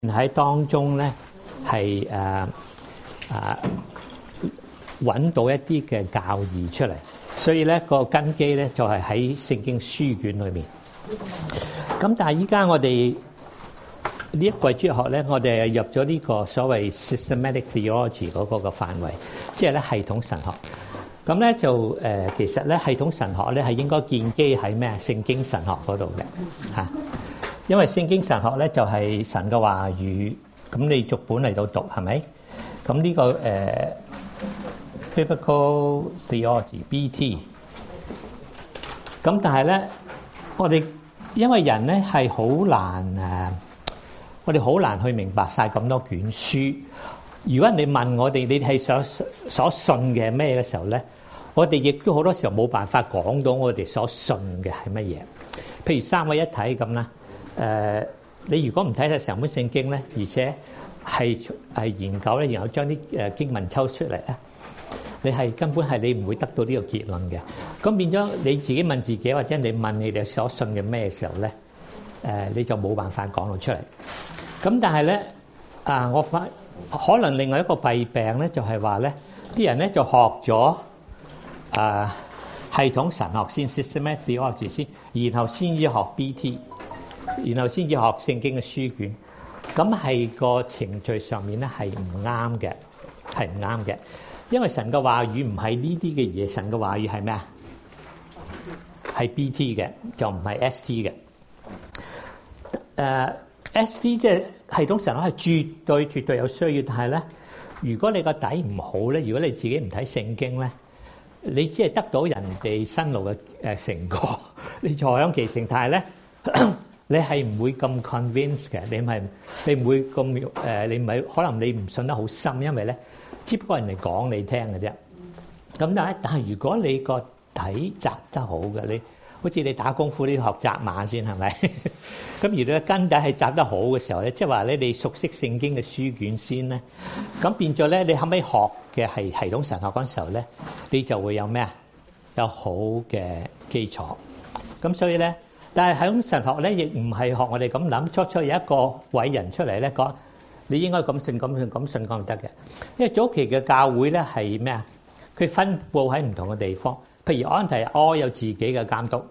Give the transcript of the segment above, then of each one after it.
喺當中咧係揾到一啲嘅教義出嚟，所以咧個根基咧就係喺聖經書卷裏面。咁但係依家我哋呢一季主日學咧，我哋係入咗呢個所謂 systematic theology 嗰個嘅範圍，即係咧系統神學。咁咧就其實咧系統神學咧係應該建基喺咩聖經神學嗰度嘅嚇，因為聖經神學咧就係神嘅話語，咁你逐本嚟到讀係咪？咁呢個Biblical Theology BT， 咁但係咧我哋因為人咧係好難我哋好難去明白晒咁多卷書。如果人哋問我哋，你係所信嘅咩嘅時候咧，我哋亦都好多時候冇辦法講到我哋所信嘅係乜嘢。譬如三位一體咁啦，你如果唔睇晒成本聖經咧，而且係研究咧，然後將啲經文抽出嚟咧，你係根本係你唔會得到呢個結論嘅。咁變咗你自己問自己，或者你問你哋所信嘅咩嘅時候咧，你就冇辦法講到出嚟。咁但係咧我發可能另外一個弊病咧，就係話咧，啲人咧就學咗系統神學先 systematic theology 先，然後先至學 BT， 然後先至學聖經嘅書卷。咁係個程序上面咧係唔啱嘅，係唔啱嘅。因為神嘅話語唔係呢啲嘅嘢，神嘅話語係咩啊？係 BT 嘅，就唔係 ST 嘅。ST 即係系統神學係絕對有需要，但係咧，如果你個底唔好咧，如果你自己唔睇聖經咧，你只係得到人哋辛勞嘅成果，你坐享其成，但係咧你係唔會咁 convince 嘅，你唔會咁你唔係可能你唔信得好深，因為咧只不過人哋講你聽嘅啫。咁但係如果你個底紮得好嘅，你好似你打功夫都要學紮馬先係咪？咁如果根底係紮得好嘅時候咧，即係話咧你熟悉聖經嘅書卷先咧，咁變咗咧你後尾學嘅係系統神學嗰陣時候咧，你就會有咩啊？有好嘅基礎。咁所以咧，但係系統神學咧亦唔係學我哋咁諗，初有一個偉人出嚟咧講，你應該咁信咁信咁信講唔得嘅。因為早期嘅教會咧係咩啊？佢分佈喺唔同嘅地方。譬如安提阿有自己嘅監督，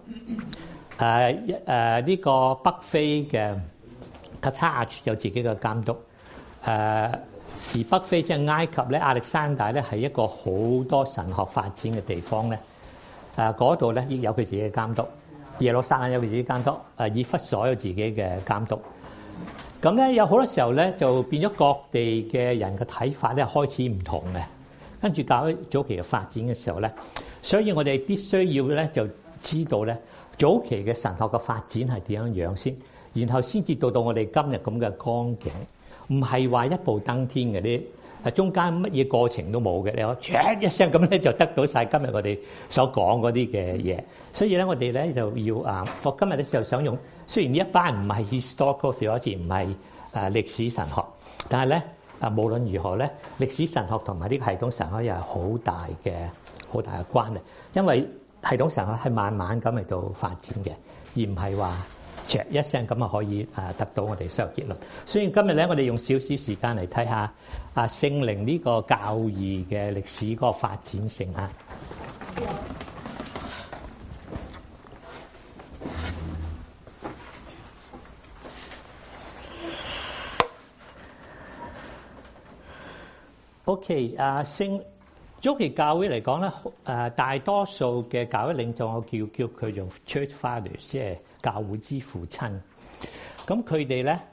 呢個北非嘅 Carthage 有自己嘅監督，而北非即係埃及咧，亞歷山大咧係一個好多神學發展嘅地方咧，嗰度咧亦有佢自己嘅監督，耶路撒冷有佢自己監督，以弗所有自己嘅監督。咁咧有好多時候咧就變咗各地嘅人嘅睇法咧開始唔同嘅。跟住教會早期嘅發展嘅時候咧，所以我哋必須要咧就知道咧早期嘅神學嘅發展係點樣先，然後先至到我哋今日咁嘅光景，唔係話一步登天嘅啲，中間乜嘢過程都冇嘅，你話唰一聲咁咧就得到晒今日我哋所講嗰啲嘅嘢。所以咧我哋咧就要我今日咧就想用，雖然呢一班唔係 historical theology， 唔係歷史神學，但係咧。無論如何咧，歷史神學同埋呢個系統神學又係好大嘅關係，因為系統神學係慢慢咁嚟到發展嘅，而唔係話唰一聲咁啊可以得到我哋所有結論。所以今日咧，我哋用少少時間嚟睇下聖靈呢個教義嘅歷史嗰個發展性啊。OK， 早期教會嚟講咧，大多數嘅教會領袖我叫佢做 Church Fathers， 即係教會之父親。咁佢哋咧，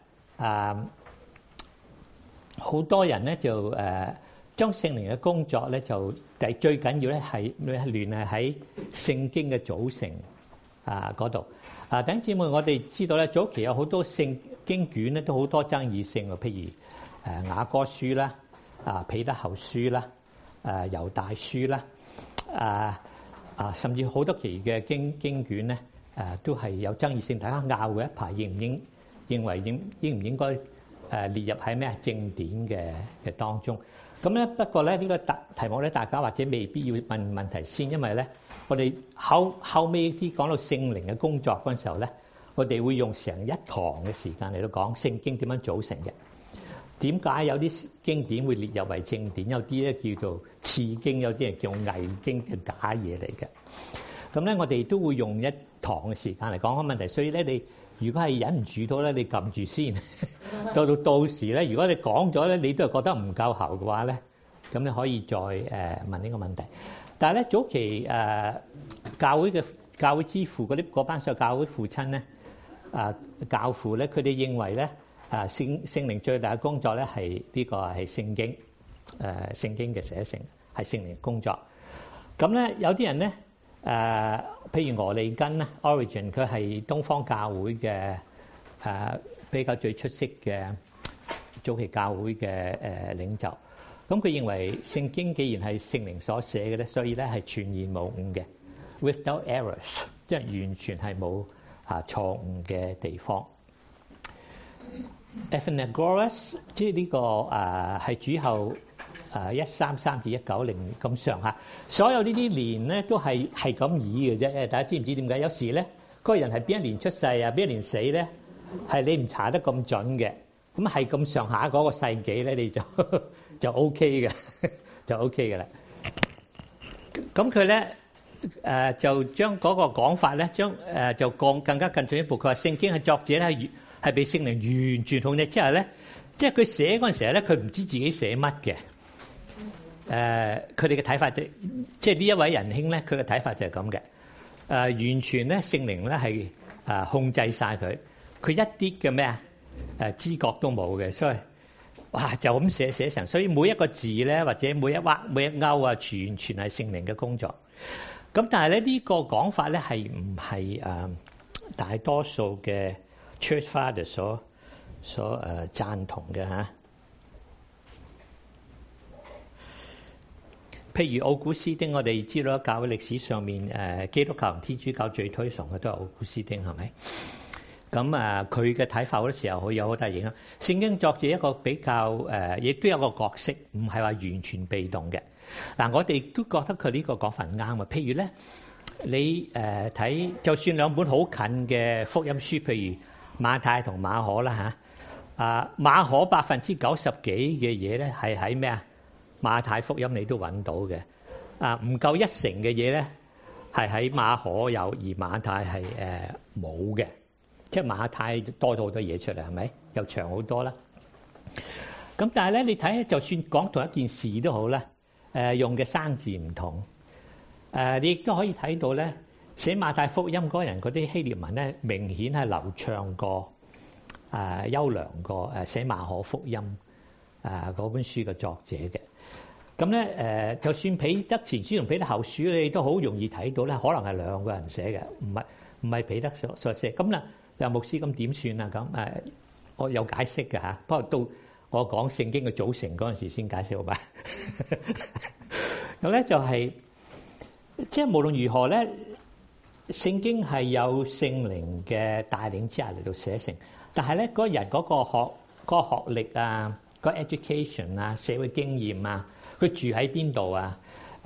好多人咧就將聖靈嘅工作咧就最緊要咧係聯繫喺聖經嘅組成嗰度。弟兄姊妹，我哋知道咧，早期有好多聖經卷咧都好多爭議性，譬如雅歌書啦。彼得後書啦，猶大書啦，甚至好多期嘅經卷咧，都係有爭議性，大家拗嘅一排，認為應唔應該列入喺咩正典嘅當中。咁咧不過咧呢個題目咧，大家或者未必要問問題先，因為咧我哋後尾啲講到聖靈嘅工作嗰陣時候咧， 我哋會用成一堂嘅時間嚟到講聖經點樣組成嘅。點解有啲經典會列入為正典，有啲咧叫做次經，有啲人叫偽經嘅假嘢嚟嘅。咁咧，我哋都會用一堂嘅時間嚟講個問題。所以咧，你如果係忍唔住到咧，你撳住先。到時咧，如果你講咗咧，你都係覺得唔夠喉嘅話咧，咁你可以再問呢個問題。但係咧，早期教會之父嗰班所謂教會父親咧，教父咧，佢哋認為咧，聖靈最大嘅工作咧係呢個係聖經，聖經嘅寫成係聖靈工作。咁咧，有啲人咧，譬如俄利根咧 ，Origin 佢係東方教會嘅比較最出色嘅早期教會嘅領袖。咁佢認為聖經既然係聖靈所寫嘅咧，所以咧係全然無誤嘅 ，without errors， 即係完全係冇錯誤嘅地方。Athenagoras 即係呢個係主後133至190咁上下，所有呢啲年咧都係咁以嘅啫。大家知唔知點解？有時咧嗰個人係邊一年出世啊，邊一年死咧，係你唔查得咁準嘅。咁係咁上下嗰個世紀咧，你就 OK 嘅，就 OK 嘅啦。咁佢咧就將嗰個講法咧，就更加進一步。佢話聖經係作者咧係被聖靈完全控制之後咧，即係佢寫嗰陣時咧，佢唔知自己寫乜嘅。佢哋嘅睇法即係呢一位仁兄咧，佢嘅睇法就係咁嘅。完全咧聖靈咧係控制晒佢，佢一啲嘅咩知覺都冇嘅，所以哇就咁寫成，所以每一個字咧或者每一畫每一勾完全係聖靈嘅工作。咁但係咧呢個講法咧係唔係大多數嘅 Church Father 所贊同嘅嚇？譬如奧古斯丁，我哋知道教會歷史上面基督教同天主教最推崇嘅都係奧古斯丁，係咪？咁佢嘅睇法好多時候會有好大影響。聖經作者一個比較亦都有個角色，唔係話完全被動嘅。嗱，我哋都覺得佢呢個講法唔啱啊。譬如咧，你睇就算兩本好近嘅福音書，譬如馬太同馬可啦嚇，馬可90%幾嘅嘢咧係喺咩啊？馬太福音你都揾到嘅，唔夠1成嘅嘢咧係喺馬可有，而馬太係冇嘅。即係馬太多咗好多嘢出嚟，係咪？又長好多啦。咁但係咧，你睇就算講同一件事都好啦，用嘅生字唔同。你亦都可以睇到咧，寫馬太福音嗰人嗰啲希臘文咧，明顯係流暢過優良過寫馬可福音嗰本書嘅作者嘅。咁咧就算彼得前書同彼得後書，你都好容易睇到咧，可能係兩個人寫嘅，唔係彼得所寫。咁啦。有牧師咁點算啊？咁我有解釋嘅嚇，不過到我講聖經嘅組成嗰陣時先解釋好吧。咁咧就係即係無論如何咧，聖經係有聖靈嘅帶領之下嚟到寫成，但係咧嗰人嗰個學歷啊、個 education 啊、社會經驗啊、佢住喺邊度啊、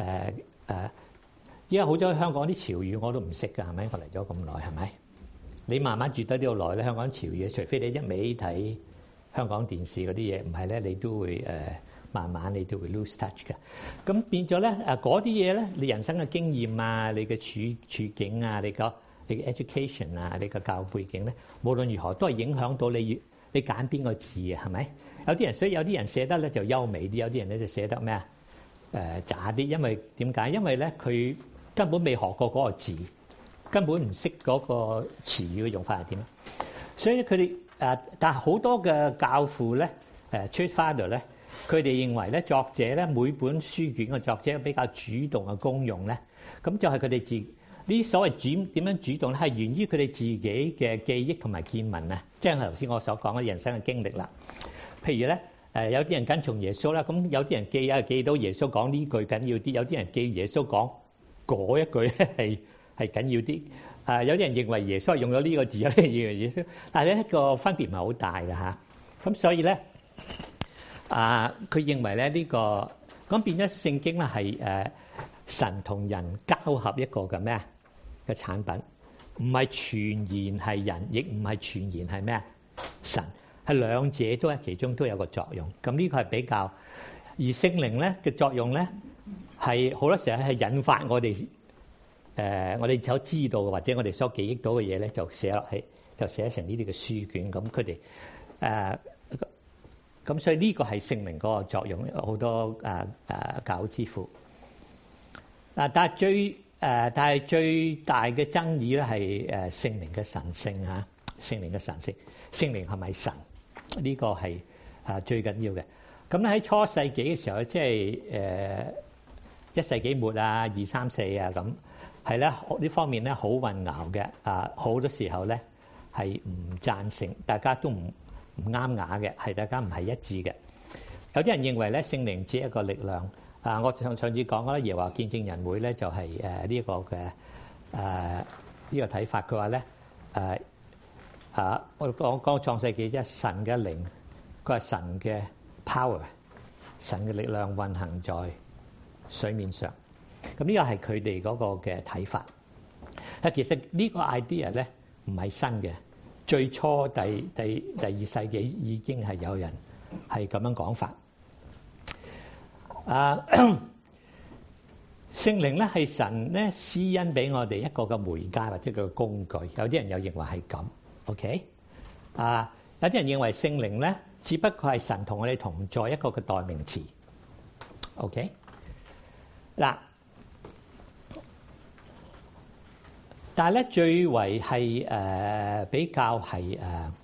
依家好多香港啲潮語我都唔識㗎，係咪？我嚟咗咁耐，係咪？你慢慢住得呢度耐咧，香港潮語，除非你一味睇香港電視嗰啲嘢，唔係咧，你都會慢慢你都會 lose touch 嘅。咁變咗咧嗰啲嘢咧，你人生嘅經驗啊，你嘅處境啊，你嘅 education 啊，你嘅教育背景咧，無論如何都係影響到你揀邊個字啊，係咪？有啲人所以有啲人寫得咧就優美啲，有啲人咧就寫得咩渣啲，因為點解？因為咧佢根本未學過嗰個字。根本唔識嗰個詞語嘅用法係點，所以佢哋但係好多嘅教父咧，Church Father 咧，佢哋認為咧作者咧每本書卷嘅作者比較主動嘅功用咧，咁就係佢哋呢所謂點樣主動咧，係源於佢哋自己嘅記憶同埋見聞啊，即係頭先我所講嘅人生嘅經歷啦。譬如咧有啲人跟從耶穌啦，咁有啲人記到耶穌講呢句緊要啲，有啲人記耶穌講嗰一句咧係緊要啲，有啲人認為耶穌係用咗呢個字，有啲人認為耶穌，但係咧個分別唔係好大嘅嚇。咁所以咧，佢認為咧呢個咁變咗聖經咧係神同人交合一個嘅咩嘅產品。 唔係全然係人，亦唔係全然係咩神，係兩者都係其中都有個作用。咁呢個係比較，而聖靈咧嘅作用咧係好多時候係引發我哋我哋所知道或者我哋所記憶到嘅嘢咧，就寫落去，就寫成呢啲嘅書卷。咁佢哋咁所以呢個係聖靈嗰個作用，好多教之父。但係最大嘅爭議咧係聖靈嘅神性嚇，聖靈嘅神性，聖靈係咪神？呢個係最緊要嘅。咁咧喺初世紀嘅時候，即係1世紀末啊、2、3、4啊咁，係咧呢方面咧好混淆嘅。好多時候咧係唔贊成，大家都唔啱牙嘅，係大家唔係一致嘅。有啲人認為咧聖靈只係一個力量。我上次講啦，耶和華見證人會咧就係呢一個嘅呢個睇法。佢話咧我講創世記啫，神嘅靈，佢係神嘅 power， 神嘅力量運行在水面上。咁呢個係佢哋嗰個嘅睇法。其實呢個 idea 咧唔係新嘅，最初第2世紀已經係有人係咁樣講法。聖靈咧係神咧施恩俾我哋一個嘅媒介或者個工具，有啲人又認為係咁 ，OK？ 有啲人認為聖靈咧只不過係神同我哋同在一個嘅代名詞 ，OK？ 嗱，但係咧最為係比較係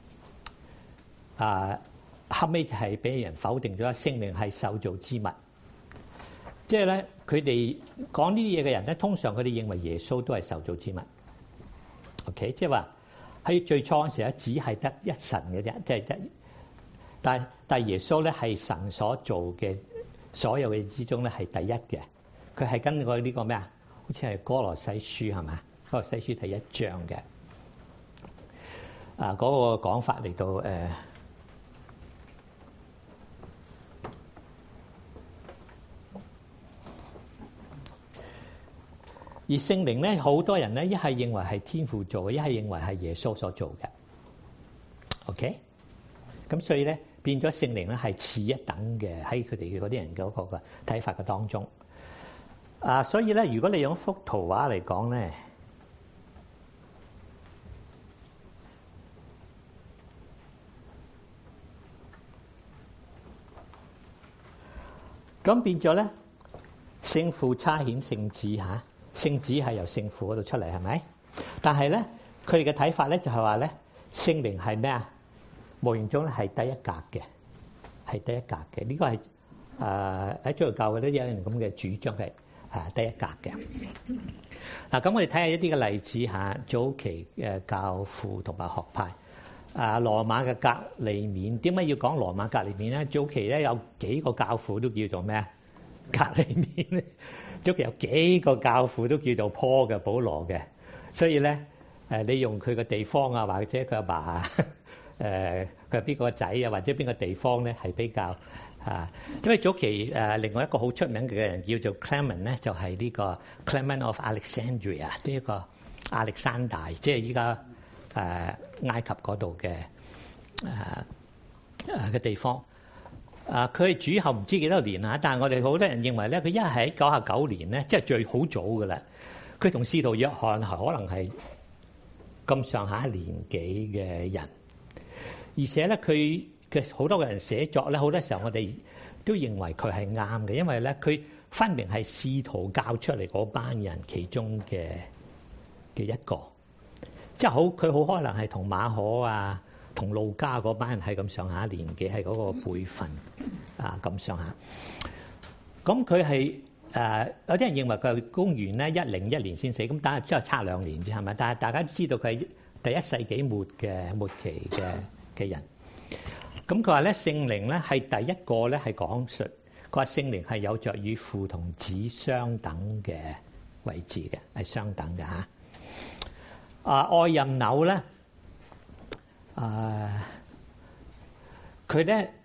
後尾就係俾人否定咗，聖靈係受造之物。即係咧，佢哋講呢啲嘢嘅人咧，通常佢哋認為耶穌都係受造之物。OK， 即係話喺最初嗰時咧，只係得一神嘅啫，即係得。但係耶穌咧係神所做嘅所有嘅之中咧係第一嘅。佢係根據呢個咩啊？好似係哥羅西書係嘛？哥羅西書第1章嘅嗰個講法嚟到而聖靈咧，好多人咧一係認為係天父做嘅，一係認為係耶穌所做嘅。OK， 咁所以咧變咗聖靈咧係次一等嘅喺佢哋嗰啲人嗰個嘅睇法嘅當中。所以咧，如果你用一幅圖畫嚟講咧，咁變咗咧，聖父差遣聖子嚇。聖子係由聖父嗰度出嚟，係咪？但係咧，佢哋嘅睇法咧就係話咧，聖靈係咩啊？無形中咧係低一格嘅，係低一格嘅。呢個係喺基督教嘅都有人咁嘅主張係低一格嘅。咁我哋睇下一啲嘅例子嚇，早期嘅教父同埋學派。羅馬嘅革利免，點解要講羅馬革利免咧？早期咧有幾個教父都叫做咩啊？革利免咧。早期有幾個教父都叫做坡嘅保羅嘅，所以咧你用佢個地方啊，或者佢阿爸佢係邊個仔啊，或者邊個地方咧係比較因為早期另外一個好出名嘅人叫做 Clement 咧，就係呢個 Clement of Alexandria， 呢一個亞歷山大，即係依家埃及嗰度嘅嘅地方。佢係主後唔知幾多年啊，但係我哋好多人認為咧，佢一係喺99年咧，即係最好早㗎啦。佢同使徒約翰可能係咁上下年紀嘅人，而且咧佢嘅好多個人寫作咧，好多時候我哋都認為佢係啱嘅，因為咧佢分明係使徒教出嚟嗰班人其中嘅一個，即係佢好可能係同馬可啊，同路加嗰班人係咁上下年紀，係嗰個輩分咁上下。咁佢係有啲人認為佢係公元咧101年先死，咁但係之後差2年啫，係咪？但係大家都知道佢係第1世紀末期嘅人。咁佢話咧聖靈咧係第一個咧係講述，佢話聖靈係有着與父同子相等嘅位置嘅，係相等嘅嚇。愛任紐咧。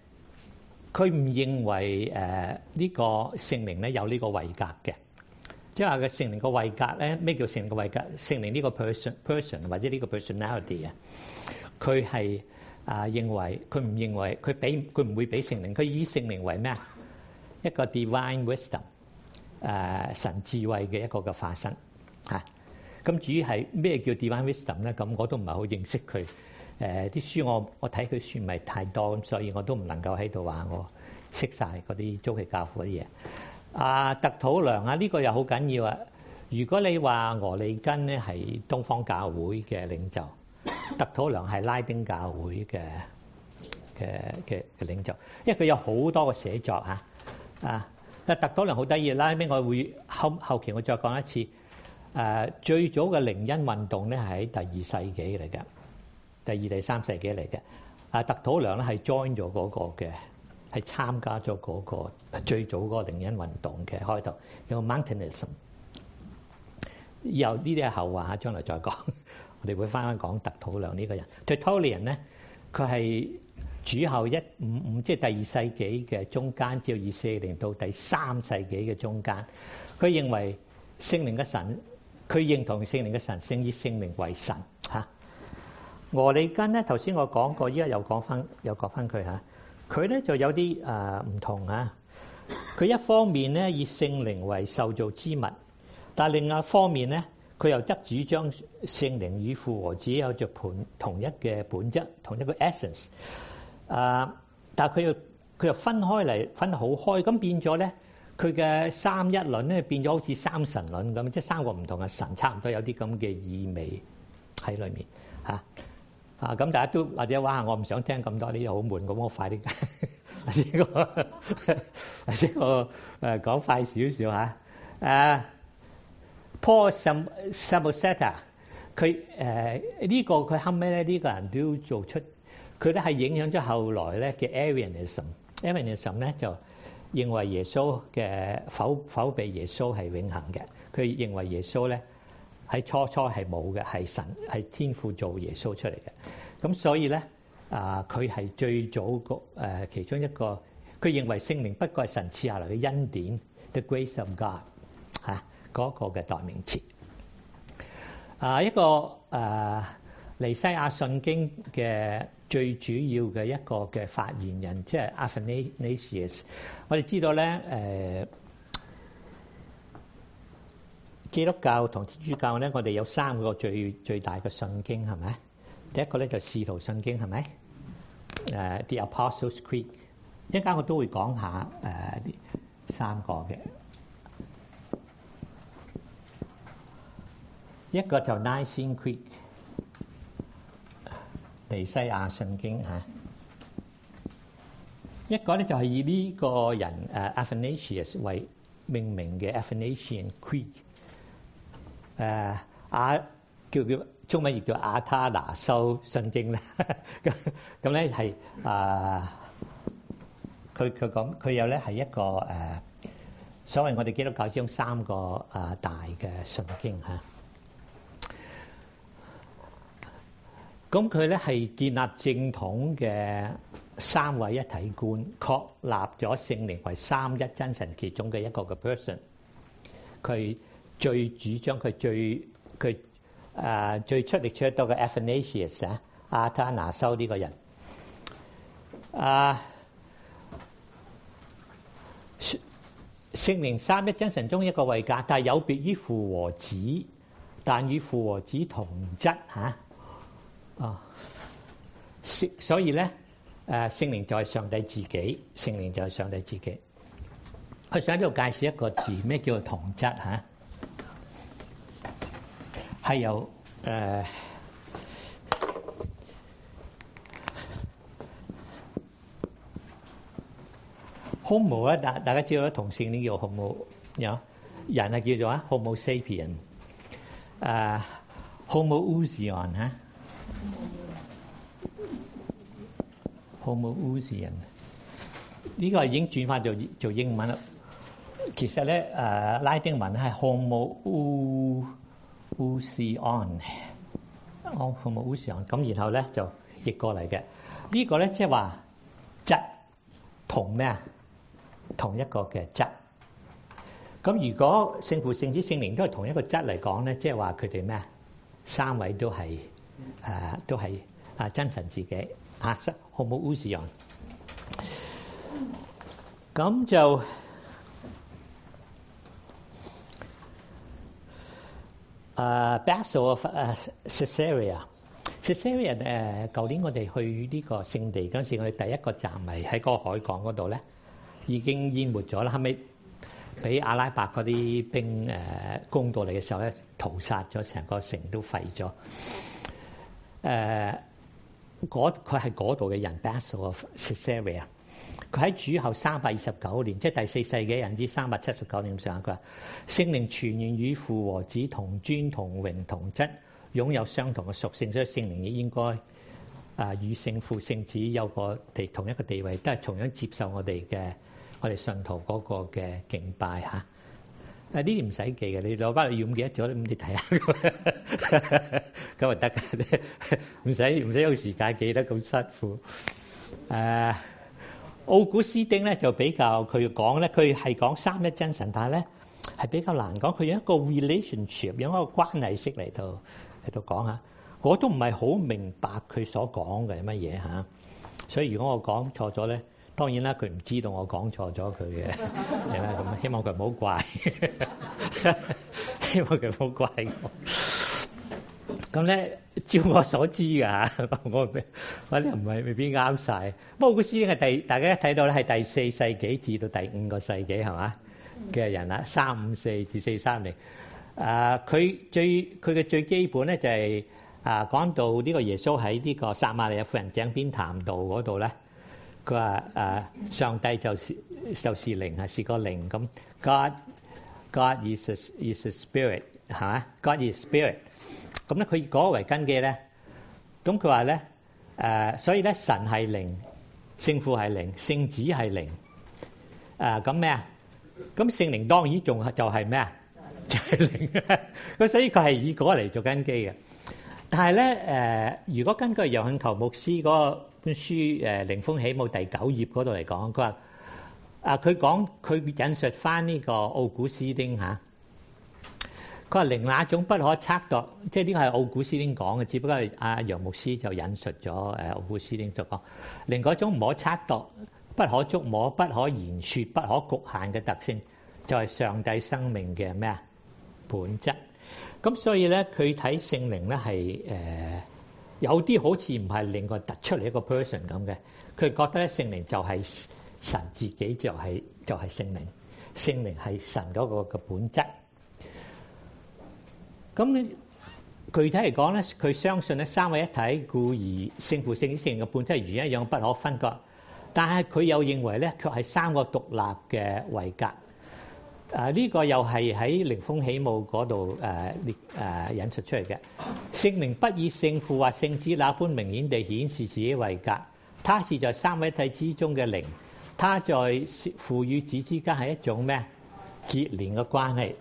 佢唔認為呢個聖靈咧有呢個位格嘅， 即係話個聖靈個位格咧，咩叫聖靈個位格？聖靈呢個 person 或者呢個 personality 啊，佢係認為佢唔認為佢唔會俾聖靈，佢以聖靈為咩啊？一個 divine wisdom 神智慧嘅一個嘅化身嚇。咁至於係咩叫 divine wisdom 咧？咁我都唔係好認識佢。啲書我睇佢書唔係太多，咁所以我都唔能夠喺度話我識晒嗰啲早期教父嗰啲嘢。特土良呢個又好緊要啊！如果你話俄利根咧係東方教會嘅領袖，特土良係拉丁教會嘅領袖，因為佢有好多個寫作嚇。特土良好得意啦，尾我會後期我再講一次。最早嘅靈恩運動咧係喺第2世紀嚟嘅，第2、第3世紀嚟嘅。特土良咧係 join 咗嗰個嘅，係參加咗嗰個最早嗰個靈恩運動嘅開頭，叫 Montanism。以後呢啲係後話，將來再講。我哋會翻講特土良呢個人。Tertullian 咧，佢係主後155，即係第2世紀嘅中間，至到240到第3世紀嘅中間。佢認為聖靈嘅神。佢認同聖靈嘅神聖，以聖靈為神嚇。俄利根咧，頭先我講過，依家又講翻佢嚇。佢咧就有啲唔同啊。佢一方面咧以聖靈為受造之物，但係另外一方面咧，佢又則主張聖靈與父和子有着同一嘅本質，同一個 essence。但係佢又分開嚟，分得好開，咁變咗咧。佢嘅三一論咧變咗好似三神論咁，即係3個唔同嘅神，差唔多有啲咁嘅意味喺裏面嚇。咁大家都或者話我唔想聽咁多啲好悶咁，我快啲或者我講快少少嚇。Paul Samosata 佢呢個佢後尾咧呢個人都做出，佢咧係影響咗後來咧嘅 Arianism 咧就。認為耶穌嘅否備耶穌係永恆嘅，佢認為耶穌咧喺初係冇嘅，係神係天父做耶穌出嚟嘅。咁所以咧佢係最早其中一個，佢認為聖靈不過係神賜下來嘅恩典 ，the grace of God 嗰個嘅代名詞。一個尼西亞信經嘅最主要嘅一個嘅發言人，即係 Athanasius。我哋知道咧，基督教同天主教咧，我哋有3個最大嘅信經，係咪？第一個咧就使徒信經，係咪？The Apostles' Creed。一陣間我都會講下3個嘅。一個就 Nicene Creed。尼西亞信經嚇，一個咧就係以呢個人Athanasius 為命名嘅 Athanasian Creed，叫中文亦叫亞他拿修信經啦。咁咧係佢講佢有咧係一個所謂我哋基督教之中3個大嘅信經嚇。咁佢咧係建立正統嘅三位一體觀，確立咗聖靈為三一真神其中嘅一個嘅 person。佢最主張佢最出力出得多嘅 Athanasius 亞他拿修呢個人聖靈三一真神中一個位格，但係有別於父和子，但與父和子同質嚇。所以咧，聖靈就係上帝自己，聖靈就係上帝自己。佢想喺度介紹一個字，咩叫做同質嚇？係由homo 啊，大家知道同性戀叫 homo， 人係叫做homo sapien， homoousion 嚇。homoousion 呢個已經轉翻做英文啦。其實咧拉丁文係 homoousion，homoousion 咁，然後咧就譯過嚟嘅。呢個咧即係話質同咩啊？同一個嘅質。 咁如果聖父、聖子、聖靈都係同一個質嚟講咧，即係話佢哋咩？三位都係真神自己homoousion。咁就Basil of Caesarea 舊年我哋去呢個聖地嗰陣時，我哋第一個站係喺嗰個海港嗰度咧，已經淹沒咗啦。後尾俾阿拉伯嗰啲兵攻到嚟嘅時候咧，屠殺咗成個城都廢咗。佢係嗰度嘅人 Basil of Caesarea。佢喺主後329年，即係第4世紀人之379年上，佢話聖靈全然與父和子同尊同榮同質，擁有相同嘅屬性，所以聖靈亦應該與聖父聖子有個同一個地位，都係同樣接受我哋信徒嗰個嘅敬拜嚇。呢啲唔使記嘅，你攞翻嚟要唔記得咗，咁你睇下咁就得嘅，唔使用時間記得咁辛苦。奧古斯丁咧就比較佢講咧，佢係講三一真神，但係咧係比較難講。佢用一個 relationship， 用一個關係式嚟到講下，我都唔係好明白佢所講嘅係乜嘢嚇。所以如果我講錯咗咧，當然啦，佢唔知道我講錯咗佢嘅，係啦咁，希望佢唔好怪，希望佢唔好怪我。咁咧，照我所知㗎嚇，我啲唔係未必啱晒。不過奧古斯丁係大家一睇到咧係第4世紀至到第5個世紀係嘛嘅人啦，354至430。佢嘅最基本咧就係講到呢個耶穌喺呢個撒瑪利亞婦人井邊談道嗰度咧，佢話上帝就是靈係是個靈咁 God is a spirit 係嘛 God is spirit。咁咧，佢以嗰個為根基咧，咁佢話咧，所以咧，神係靈，聖父係靈，聖子係靈，咁咩啊？咁聖靈當然仲就係咩啊？就係靈。咁所以佢係以嗰個嚟做根基嘅。但係咧，如果根據楊慶球牧師嗰本書《靈風起舞》第9頁嗰度嚟講，佢話佢引述翻呢個奧古斯丁嚇。佢話靈那種不可測度，即係呢個係奧古斯丁講嘅，只不過係阿楊牧師就引述咗奧古斯丁就講靈嗰種唔可測度、不可觸摸、不可言説、不可局限嘅特性，就係上帝生命嘅咩啊本質。咁所以咧，佢睇聖靈咧係有啲好似唔係另外突出嚟一個 person 咁嘅，佢覺得咧聖靈就係神自己就係聖靈，聖靈係神嗰個嘅本質。咁具體嚟講咧，佢相信咧三位一體，故而聖父、聖子、聖靈嘅本質係如一樣不可分割。但係佢又認為咧，卻係三個獨立嘅位格。呢個又係喺靈風起舞嗰度引述出嚟嘅。聖靈不以聖父或聖子那般明顯地顯示自己位格，他是在三位一體之中嘅靈，他在父與子之間係一種咩結連嘅關係。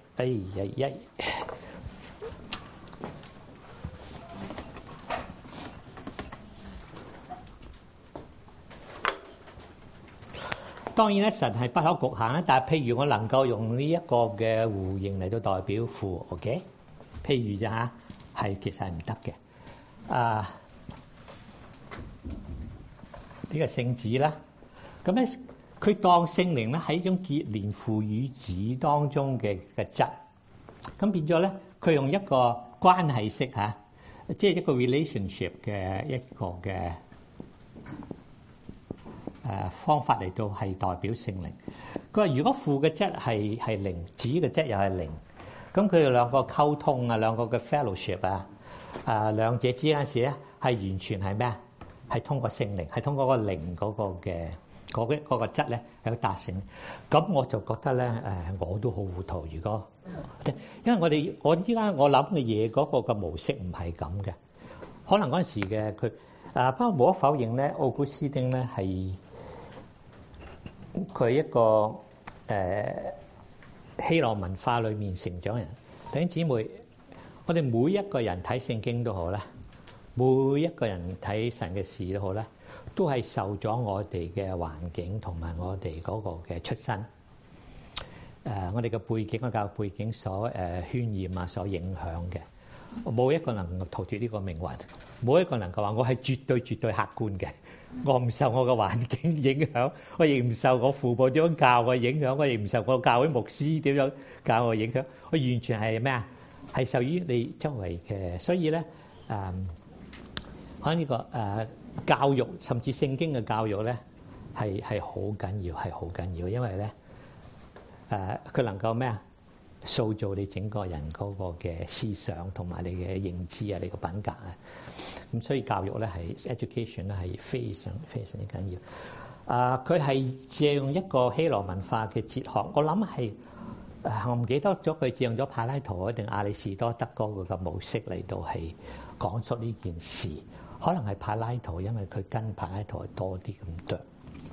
當然咧，神係不可局限啦。但係譬如我能夠用呢一個嘅弧形嚟到代表父 ，OK？ 譬如咋嚇，係其實係唔得嘅。呢個聖子啦，咁咧佢當聖靈咧係一種結連父與子當中嘅質，咁變咗咧佢用一個關係式嚇，即係一個 relationship 嘅一個嘅。方法嚟到係代表聖靈。佢話：如果父嘅質係靈，子嘅質又係靈，咁佢哋兩個溝通啊，兩個嘅 fellowship 兩者之間事咧係完全係咩啊？係通過聖靈，係通過個靈嗰個嘅嗰個質咧有達成。咁我就覺得咧我都好糊塗。如果因為我依家我諗嘅嘢嗰個嘅模式唔係咁嘅，可能嗰陣時嘅佢不過無可否認咧，奧古斯丁咧係。佢係一個希羅文化裏面成長人，弟兄姊妹，我哋每一個人睇聖經都好啦，每一個人睇神嘅事都好啦，都係受咗我哋嘅環境同埋我哋嗰個嘅出身。 我哋嘅背景、個教育背景所渲染啊、所影響嘅。冇一個能夠逃脫呢個命運，冇一個能夠話我係絕對客觀嘅。我唔受我嘅環境影響，我亦唔受我父母點樣教我影響，我亦唔受我教會牧師點樣教我影響。我完全係咩啊？係受於你周圍嘅。所以咧，可能呢個教育，甚至聖經嘅教育咧，係好緊要，係好緊要，因為咧佢能夠咩啊？塑造你整個人嗰個嘅思想同埋你嘅認知啊，你個品格啊，咁所以教育咧係 education 咧係非常之緊要。佢係借用一個希羅文化嘅哲學，我諗係我唔記得咗佢借用咗柏拉圖定亞里士多德嗰個嘅模式嚟到係講出呢件事，可能係柏拉圖，因為佢跟柏拉圖係多啲咁多。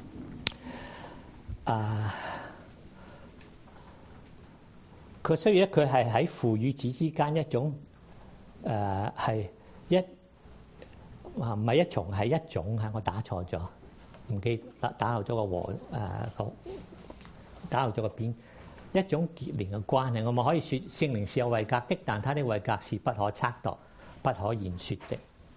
佢所以咧，佢係喺父與子之間一種係唔係一重，係一種嚇。我打錯咗，唔記得打漏咗個和打漏咗個邊，一種結連嘅關係。我咪可以説聖靈是有位格的，但他的位格是不可測度、不可言説的。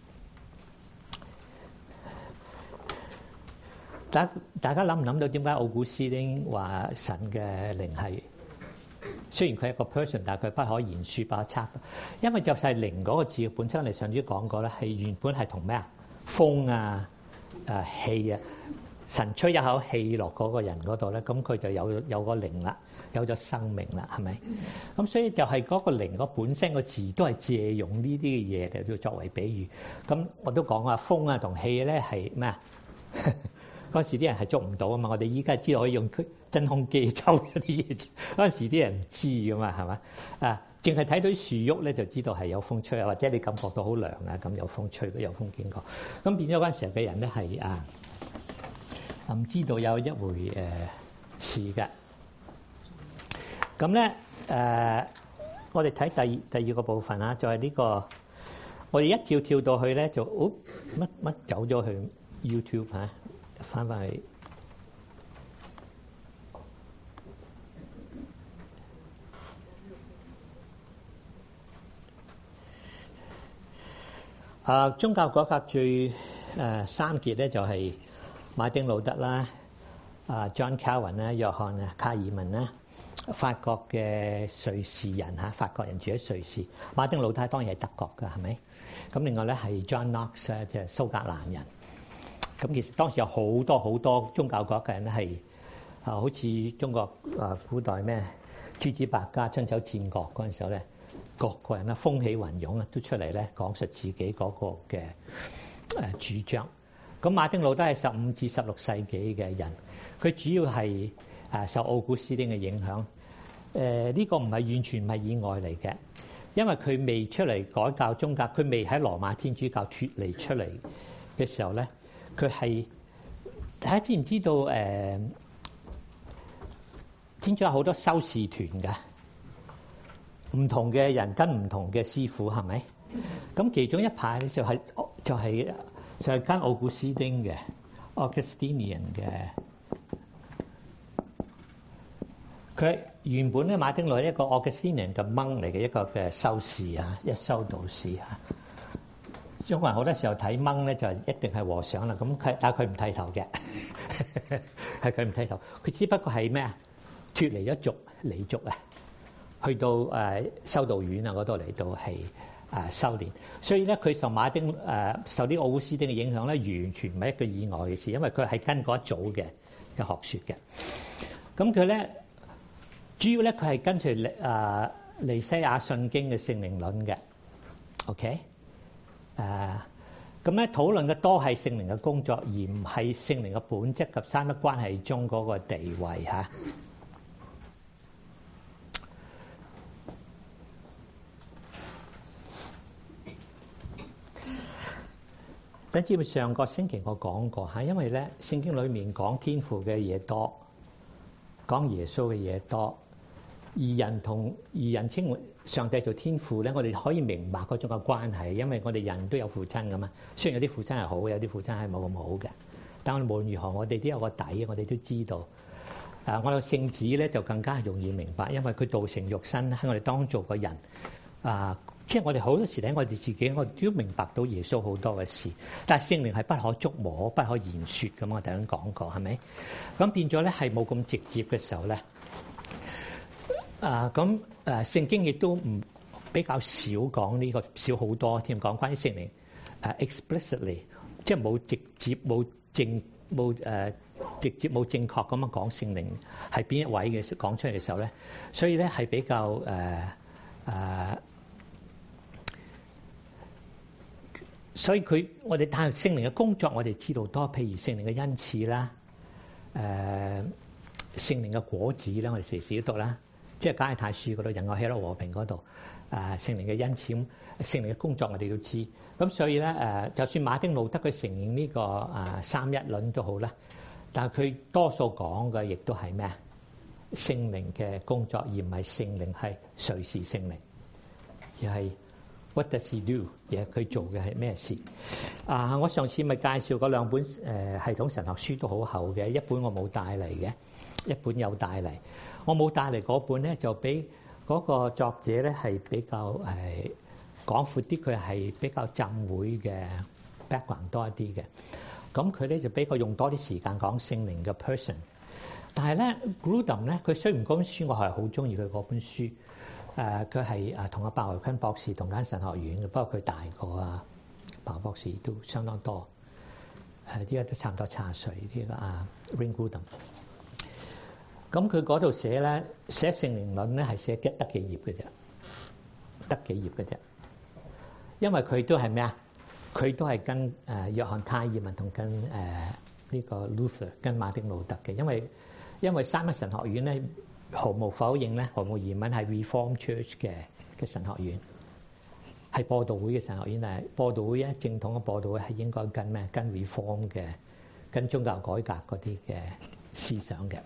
大家諗唔諗到點解奧古斯丁話神嘅靈係？雖然佢係一個 person， 但係佢不可言説、不可測度，因為就係靈嗰個字本身，我哋上次講過咧，係原本係同咩啊？風啊、氣啊，神吹一口氣落嗰個人嗰度咧，咁佢就有個靈啦，有咗生命啦，係咪？咁所以就係嗰個靈嗰本身個字都係借用呢啲嘅嘢嚟作為比喻。咁我都講啊，風啊同氣咧係咩啊？嗰時啲人係捉唔到啊嘛，我哋依家知道可以用真空機抽嗰啲嘢，嗰陣時啲人唔知噶嘛，係嘛？淨係睇到樹喐咧就知道係有風吹啊，或者你感覺到好涼啊，咁有風吹，有風經過，咁變咗嗰陣時嘅人咧係唔知道有一回事嘅。咁咧我哋睇第二個部分啊，就係呢個我哋一跳到去咧就乜走咗去 YouTube 嚇。翻去宗教改革最三傑咧就係馬丁路德啦、John Calvin 啦、約翰卡爾文啦，法國嘅瑞士人嚇，法國人住喺瑞士。馬丁路德當然係德國㗎，係咪？咁另外咧係 John Knox 咧，即係蘇格蘭人。咁其實當時有好多宗教改革人咧係好似中國古代咩諸子百家春秋戰國嗰陣時候咧，各個人咧風起雲湧啊，都出嚟咧講述自己嗰個嘅主張。咁馬丁路德係15至16世紀嘅人，佢主要係受奧古斯丁嘅影響。呢個唔係完全唔係意外嚟嘅，因為佢未出嚟改教宗教，佢未喺羅馬天主教脫離出嚟嘅時候咧。佢係大家知唔知道？天主有好多修士團㗎，唔同嘅人跟唔同嘅師傅，係咪？咁其中一派咧就係跟奧古斯丁嘅 Augustinian 嘅。佢原本咧馬丁路係一個 Augustinian 嘅蒙嚟嘅，一個嘅修士啊，一修道士啊。中國人好多時候睇掹咧就一定係和尚啦，咁但係佢唔剃頭嘅，係佢唔剃頭，佢只不過係咩啊？脫離咗離族啊，去到修道院啊嗰度嚟到係修練，所以咧佢受受啲奧古斯丁嘅影響咧，完全唔係一個意外嘅事，因為佢係跟嗰一組嘅學説嘅。咁佢咧主要咧佢係跟隨尼西亞信經嘅聖靈論嘅 ，OK。咁咧討論嘅多係聖靈嘅工作，而唔係聖靈嘅本質及三一關係中嗰個地位嚇。咁基本上個星期我講過嚇，因為咧聖經裡面講天父嘅嘢多，講耶穌嘅嘢多。二人稱上帝做天父咧，我哋可以明白嗰種嘅關係，因為我哋人都有父親噶嘛。雖然有啲父親係好，有啲父親係冇咁好嘅，但係無論如何，我哋都有個底，我哋都知道我哋聖子咧就更加容易明白，因為佢道成肉身喺我哋當做個人。即係我哋好多時咧，我哋自己我哋都明白到耶穌好多嘅事，但係聖靈係不可觸摸、不可言說咁。我頭先講過係咪？咁變咗咧係冇咁直接嘅時候咧，聖經亦都唔比較少講呢個，少好多添講關於聖靈explicitly， 即係冇直接冇正確咁樣講聖靈係邊一位嘅講出嚟嘅時候咧，所以咧係比較所以我哋但係聖靈嘅工作，我哋知道多，譬如聖靈嘅恩賜啦，聖靈嘅果子啦，我哋時時都讀啦，即係加拉太書嗰度仁愛喜樂和平嗰度，聖靈嘅恩賜，聖靈嘅工作我哋都知。咁所以咧就算馬丁路德佢承認呢個三一論都好啦，但係佢多數講嘅亦都係咩啊？聖靈嘅工作，而唔係聖靈係誰是聖靈，而係What does he do？ 佢做嘅係咩事？我上次咪介紹嗰兩本系統神學書都好厚嘅，一本我冇帶嚟嘅，一本有帶嚟。我冇帶嚟嗰本咧，就比嗰個作者咧係比較廣闊啲，佢係比較浸會嘅 background 多一啲嘅。咁佢咧就比較用多啲時間講聖靈嘅 person。但係咧 Grudem 咧，佢雖然嗰本書我係好中意佢嗰本書。佢係同阿鮑維坤博士同間神學院嘅，不過佢大過鮑博士都相當多，依家都差唔多70歲呢個Wayne Grudem。咁佢嗰度寫聖靈論咧係寫得幾頁嘅啫，得幾頁嘅啫。因為佢都係咩啊？佢都係跟約翰泰爾文同跟呢個 Luther 跟馬丁路德嘅，因為三一神學院咧。毫無否認咧，毫無疑問係 Reform Church 嘅神學院，係播道會嘅神學院。但係播道會咧，正統嘅播道會係應該跟咩？跟 Reform 嘅，跟宗教改革嗰啲嘅思想嘅。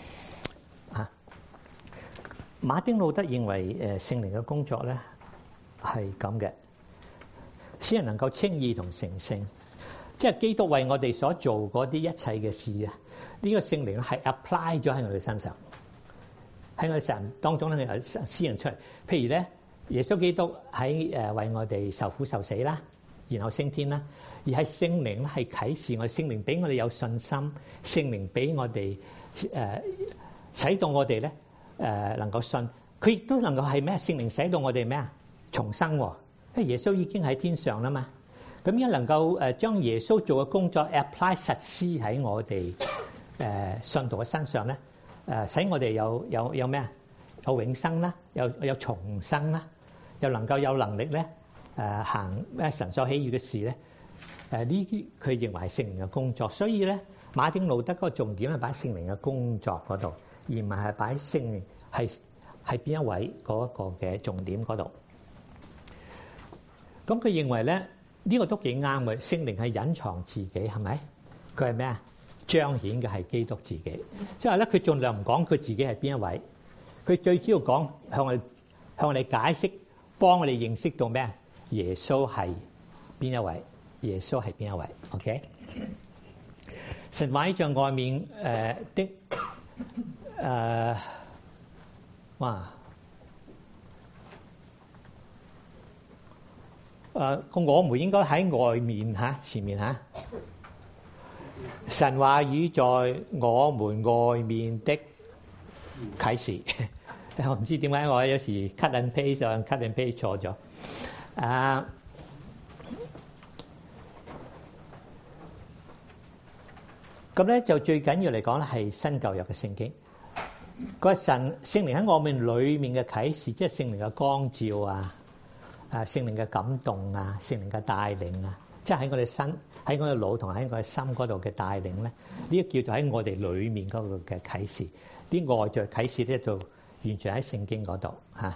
馬丁路德認為聖靈嘅工作咧係咁嘅，使人能夠稱義同成聖，即係基督為我哋所做嗰啲一切嘅事啊！呢個聖靈係 apply 咗喺我哋身上。喺我哋神當中咧，佢施人出嚟。譬如咧，耶穌基督喺為我哋受苦受死啦，然後升天啦。而係聖靈咧係啟示我哋，聖靈俾我哋有信心，聖靈俾我哋使到我哋咧能夠信。佢亦都能夠係咩？聖靈使到我哋咩啊？重生。因為耶穌已經喺天上啦嘛。咁而能夠將耶穌做嘅工作 apply 實施喺我哋信徒嘅身上咧。使我哋有咩啊？有永生啦，有重生啦，又能夠有能力咧行咩神所喜悅嘅事咧？呢啲佢認為係聖靈嘅工作，所以咧馬丁路德嗰個重點係擺聖靈嘅工作嗰度，而唔係擺聖靈係邊一位嗰個嘅重點嗰度。咁佢認為咧呢個都幾啱嘅，聖靈係隱藏自己係咪？佢係咩啊？彰顯嘅係基督自己，即係咧佢盡量唔講佢自己係邊一位，佢最主要講向我哋解釋，幫我哋認識到咩？耶穌係邊一位？耶穌係邊一位 ？OK？ 神話像外面我們應該喺外面前面神話語在我們外面的啟示，我唔知點解我有時 cut and paste 上 cut and paste 錯咗。咁咧就最緊要嚟講咧係新舊約嘅聖經。個聖靈喺我們裏面嘅啟示，即係聖靈嘅光照聖靈嘅感動聖靈嘅帶領即係喺我哋身。喺我哋腦同喺我哋心嗰度嘅帶領咧，呢個叫做喺我哋裏面嗰個嘅啟示。啲外在啟示咧就完全喺聖經嗰度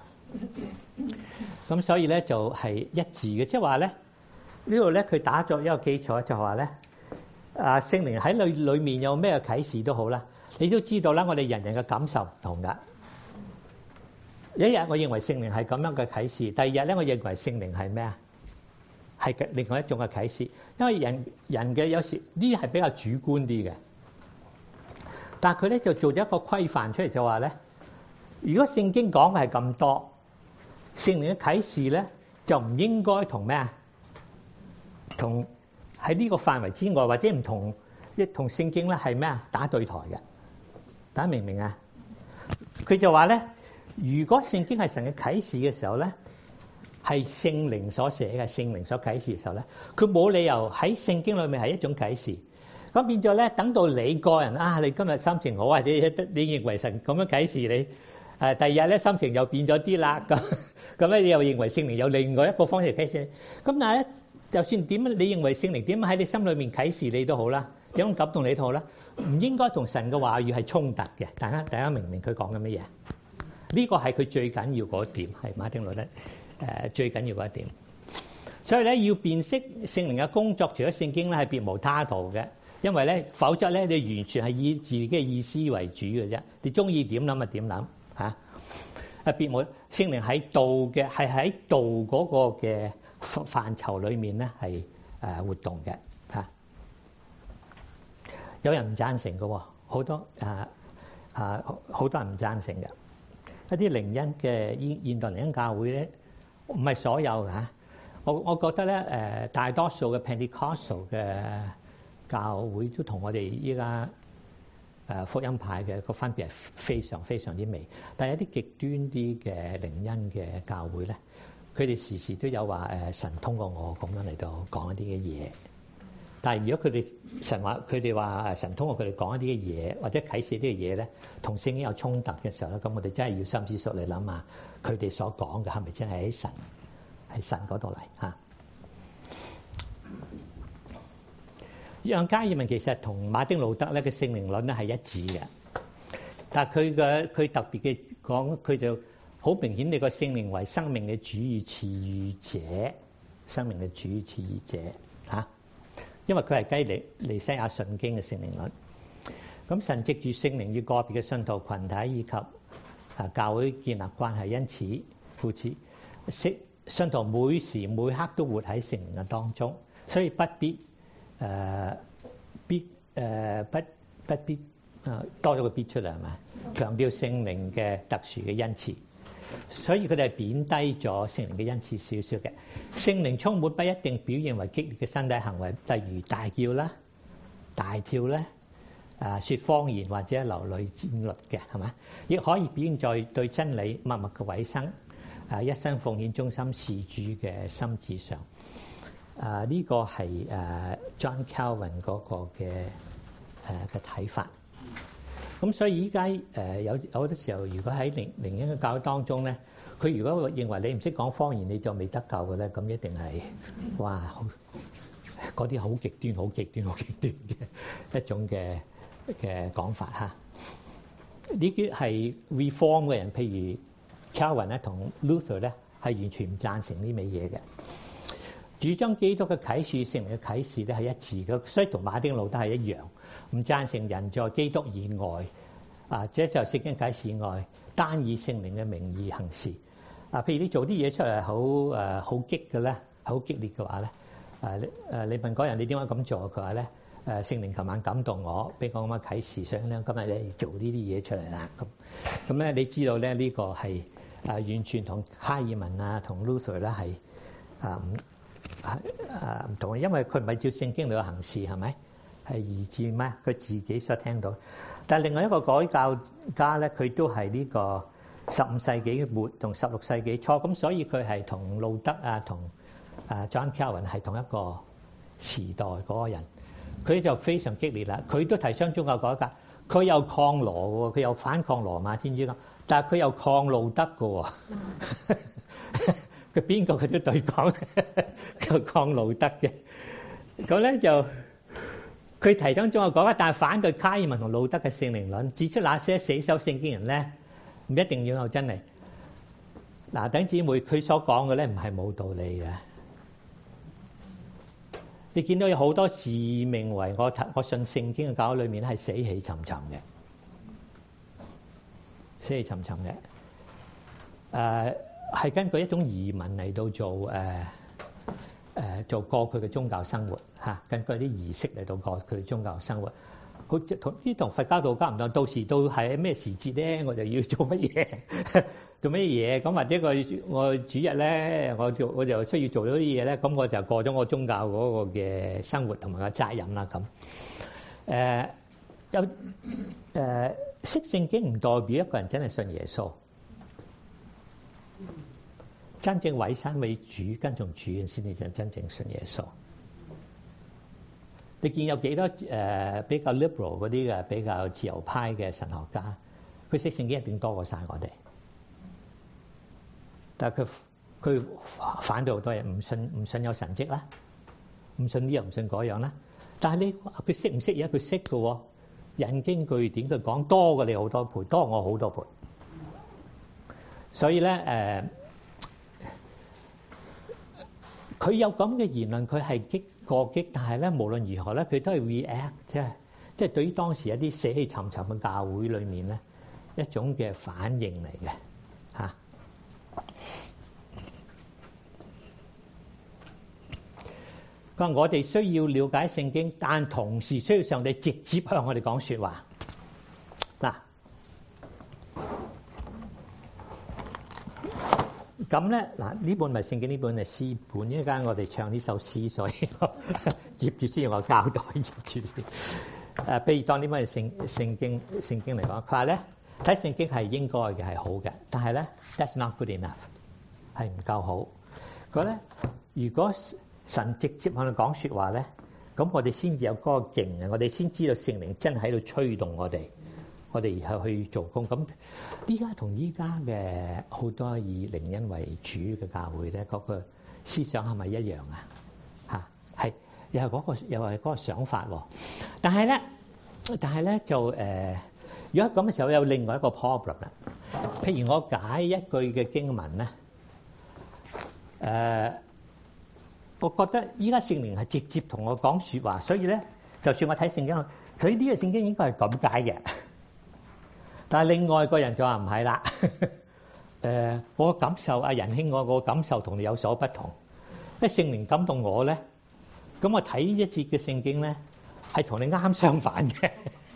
咁所以咧就係一致嘅，即係話咧呢度咧佢打作一個基礎，就係話咧聖靈喺裏面有咩啟示都好啦，你都知道啦。我哋人嘅感受唔同噶。一日我認為聖靈係咁樣嘅啟示，第二日咧我認為聖靈係咩啊？係另外一種嘅啟示，因為人嘅有時呢啲係比較主觀啲嘅。 但係佢咧就做咗一個規範出嚟，就話咧，如果聖經講嘅係咁多，聖靈嘅啟示咧就唔應該同咩啊？同喺呢個範圍之外，或者唔同同聖經咧係咩啊？打對台嘅，大家明唔明啊？佢就話咧，如果聖經係神嘅啟示嘅時候咧，係聖靈所寫嘅，聖靈所啟示嘅時候咧，佢冇理由喺聖經裏面係一種啟示。咁變咗咧，等到你個人啊，你今日心情好，或者你認為神咁樣啟示你，第二日咧心情又變咗啲啦，咁咧你又認為聖靈有另外一個方式啟示你。咁但係咧，就算點樣，你認為聖靈點樣喺你心裏面啟示你都好啦，點樣感動你都好啦，唔應該同神嘅話語係衝突嘅。大家明唔明佢講緊乜嘢？呢個係佢最緊要嗰一點，係馬丁路德最緊要嗰一點。所以咧，要辨識聖靈嘅工作，除咗聖經咧係別無他途嘅，因為咧否則咧你完全係以自己嘅意思為主嘅啫，你中意點諗就點諗嚇。別無聖靈喺道嘅係喺道嗰個嘅範疇裏面咧係活動嘅嚇。有人唔贊成嘅，好多好多人唔贊成嘅。一啲靈恩嘅現代靈恩教會咧，唔係所有嚇。我覺得咧大多數嘅 Pentecostal 嘅教會都同我哋依家福音派嘅個分別係非常非常之微。但係一啲極端啲嘅靈恩嘅教會咧，佢哋時時都有話神通過我咁樣嚟到講一啲嘅嘢。但係如果佢哋話神通過佢哋講一啲嘅嘢，或者啟示啲嘅嘢咧，同聖經有衝突嘅時候咧，咁我哋真係要深思熟慮諗下，佢哋所講嘅係咪真係喺神嗰度嚟嚇？讓加爾文其實同馬丁路德咧嘅聖靈論咧係一致嘅，但係佢特別嘅講，佢就好明顯，你個聖靈為生命嘅主與賜予者，生命嘅主與賜予者嚇。因為佢係基尼西亞信經嘅聖靈論，咁神藉住聖靈與個別嘅信徒群體以及教會建立關係，因此故此信徒每時每刻都活喺聖靈嘅當中，所以不必多咗個必出嚟係咪？強調聖靈嘅特殊嘅恩賜，所以佢哋係貶低咗聖靈嘅恩賜少少嘅。聖靈充滿不一定表現為激烈嘅身體行為，例如大叫啦、大跳咧、説方言或者流淚戰慄嘅係咪？亦可以表現在對真理默默嘅委身。一生奉獻忠心事主嘅心志上，呢個係John Calvin 嗰個嘅睇法。咁所以依家有好多時候，如果喺靈恩嘅教會當中咧，佢如果認為你唔識講方言你就未得救嘅咧，咁一定係哇嗰啲好極端、好極端、好極端嘅一種嘅講法嚇。呢啲係 Reform 嘅人，譬如Calvin 咧同 Luther 咧係完全唔贊成呢味嘢嘅，主張基督嘅啟示、聖靈嘅啟示咧係一致嘅，所以同馬丁路德係一樣，唔贊成人在基督以外即係聖經啟示以外，單以聖靈嘅名義行事。譬如你做啲嘢出嚟好激嘅咧，好激烈嘅話咧，你問嗰人你點解咁做？佢話咧聖靈琴晚感動我，俾我咁嘅啟示，想咧今日你做呢啲嘢出嚟啦。咁咧你知道咧呢個係完全同哈爾文同 Luther 咧係唔同嘅，因為佢唔係照聖經嚟行事，係咪？係而至咩？佢自己所聽到。但係另外一個改教家咧，佢都係呢個15世紀末同16世紀初，咁所以佢係同路德同John Calvin 係同一個時代嗰個人。佢就非常激烈啦，佢都提倡宗教改革，佢又抗羅喎，佢又反抗羅馬天主教，但係佢又抗路德嘅喎，佢邊個佢都對抗，佢抗路德嘅。咁咧就佢提倡宗教改革，但係反對卡爾文同路德嘅聖靈論，指出那些死守聖經人咧唔一定要有真理。嗱，弟兄姊妹，佢所講嘅咧唔係冇道理嘅。你見到有好多自命為我信聖經嘅教會裏面係死氣沉沉嘅，死氣沉沉嘅，係根據一種移民嚟到做過佢嘅宗教生活嚇，根據啲儀式嚟到過佢嘅宗教生活， 好似同佛教道家唔同，到時到係咩時節咧，我就要做乜嘢做乜嘢咁，或者我主日咧，我就需要做咗啲嘢咧，咁我就過咗我宗教嗰個嘅生活同埋個責任啦咁。識聖經唔代表一個人真係信耶穌，真正委身為主跟從主先至就真正信耶穌。你見有幾多比較 liberal 嗰啲嘅比較自由派嘅神學家，佢識聖經一定多過晒我哋，但係佢反對好多嘢，唔信有神蹟啦，唔信呢樣唔信嗰樣啦。但係你話佢識唔識嘢？佢識嘅喎，引經據典佢講多過你好多倍，多過我好多倍。所以咧佢有咁嘅言論，佢係過激，但係咧無論如何咧，佢都係 react，即係對於當時一啲死氣沉沉嘅教會裏面咧一種嘅反應嚟嘅嚇。佢話我哋需要了解聖經，但同時需要上帝直接向我哋講説話。嗱，咁咧呢本咪聖經，呢本係詩本。一陣間我哋唱呢首詩，所以我接住先用個膠袋接住先。譬如當呢本係聖經嚟講，佢話咧睇聖經係應該嘅，係好嘅，但係咧 that's not good enough， 係唔夠好。佢咧如果神直接向你講説話咧，咁我哋先至有嗰個勁啊！我哋先知道聖靈真係喺度吹動我哋而去做工。咁依家同依家嘅好多以靈恩為主嘅教會咧，嗰個思想係咪一樣啊？嚇，係又係嗰個想法喎。但係咧就如果咁嘅時候有另外一個 problem 啦。譬如我解一句嘅經文咧，我覺得依家聖靈係直接同我講説話，所以咧，就算我睇聖經，佢呢個聖經應該係咁解嘅。但係另外個人就話唔係啦。我感受阿仁兄，我個感受同你有所不同。因為聖靈感動我咧，咁我睇一節嘅聖經咧，係同你啱相反嘅。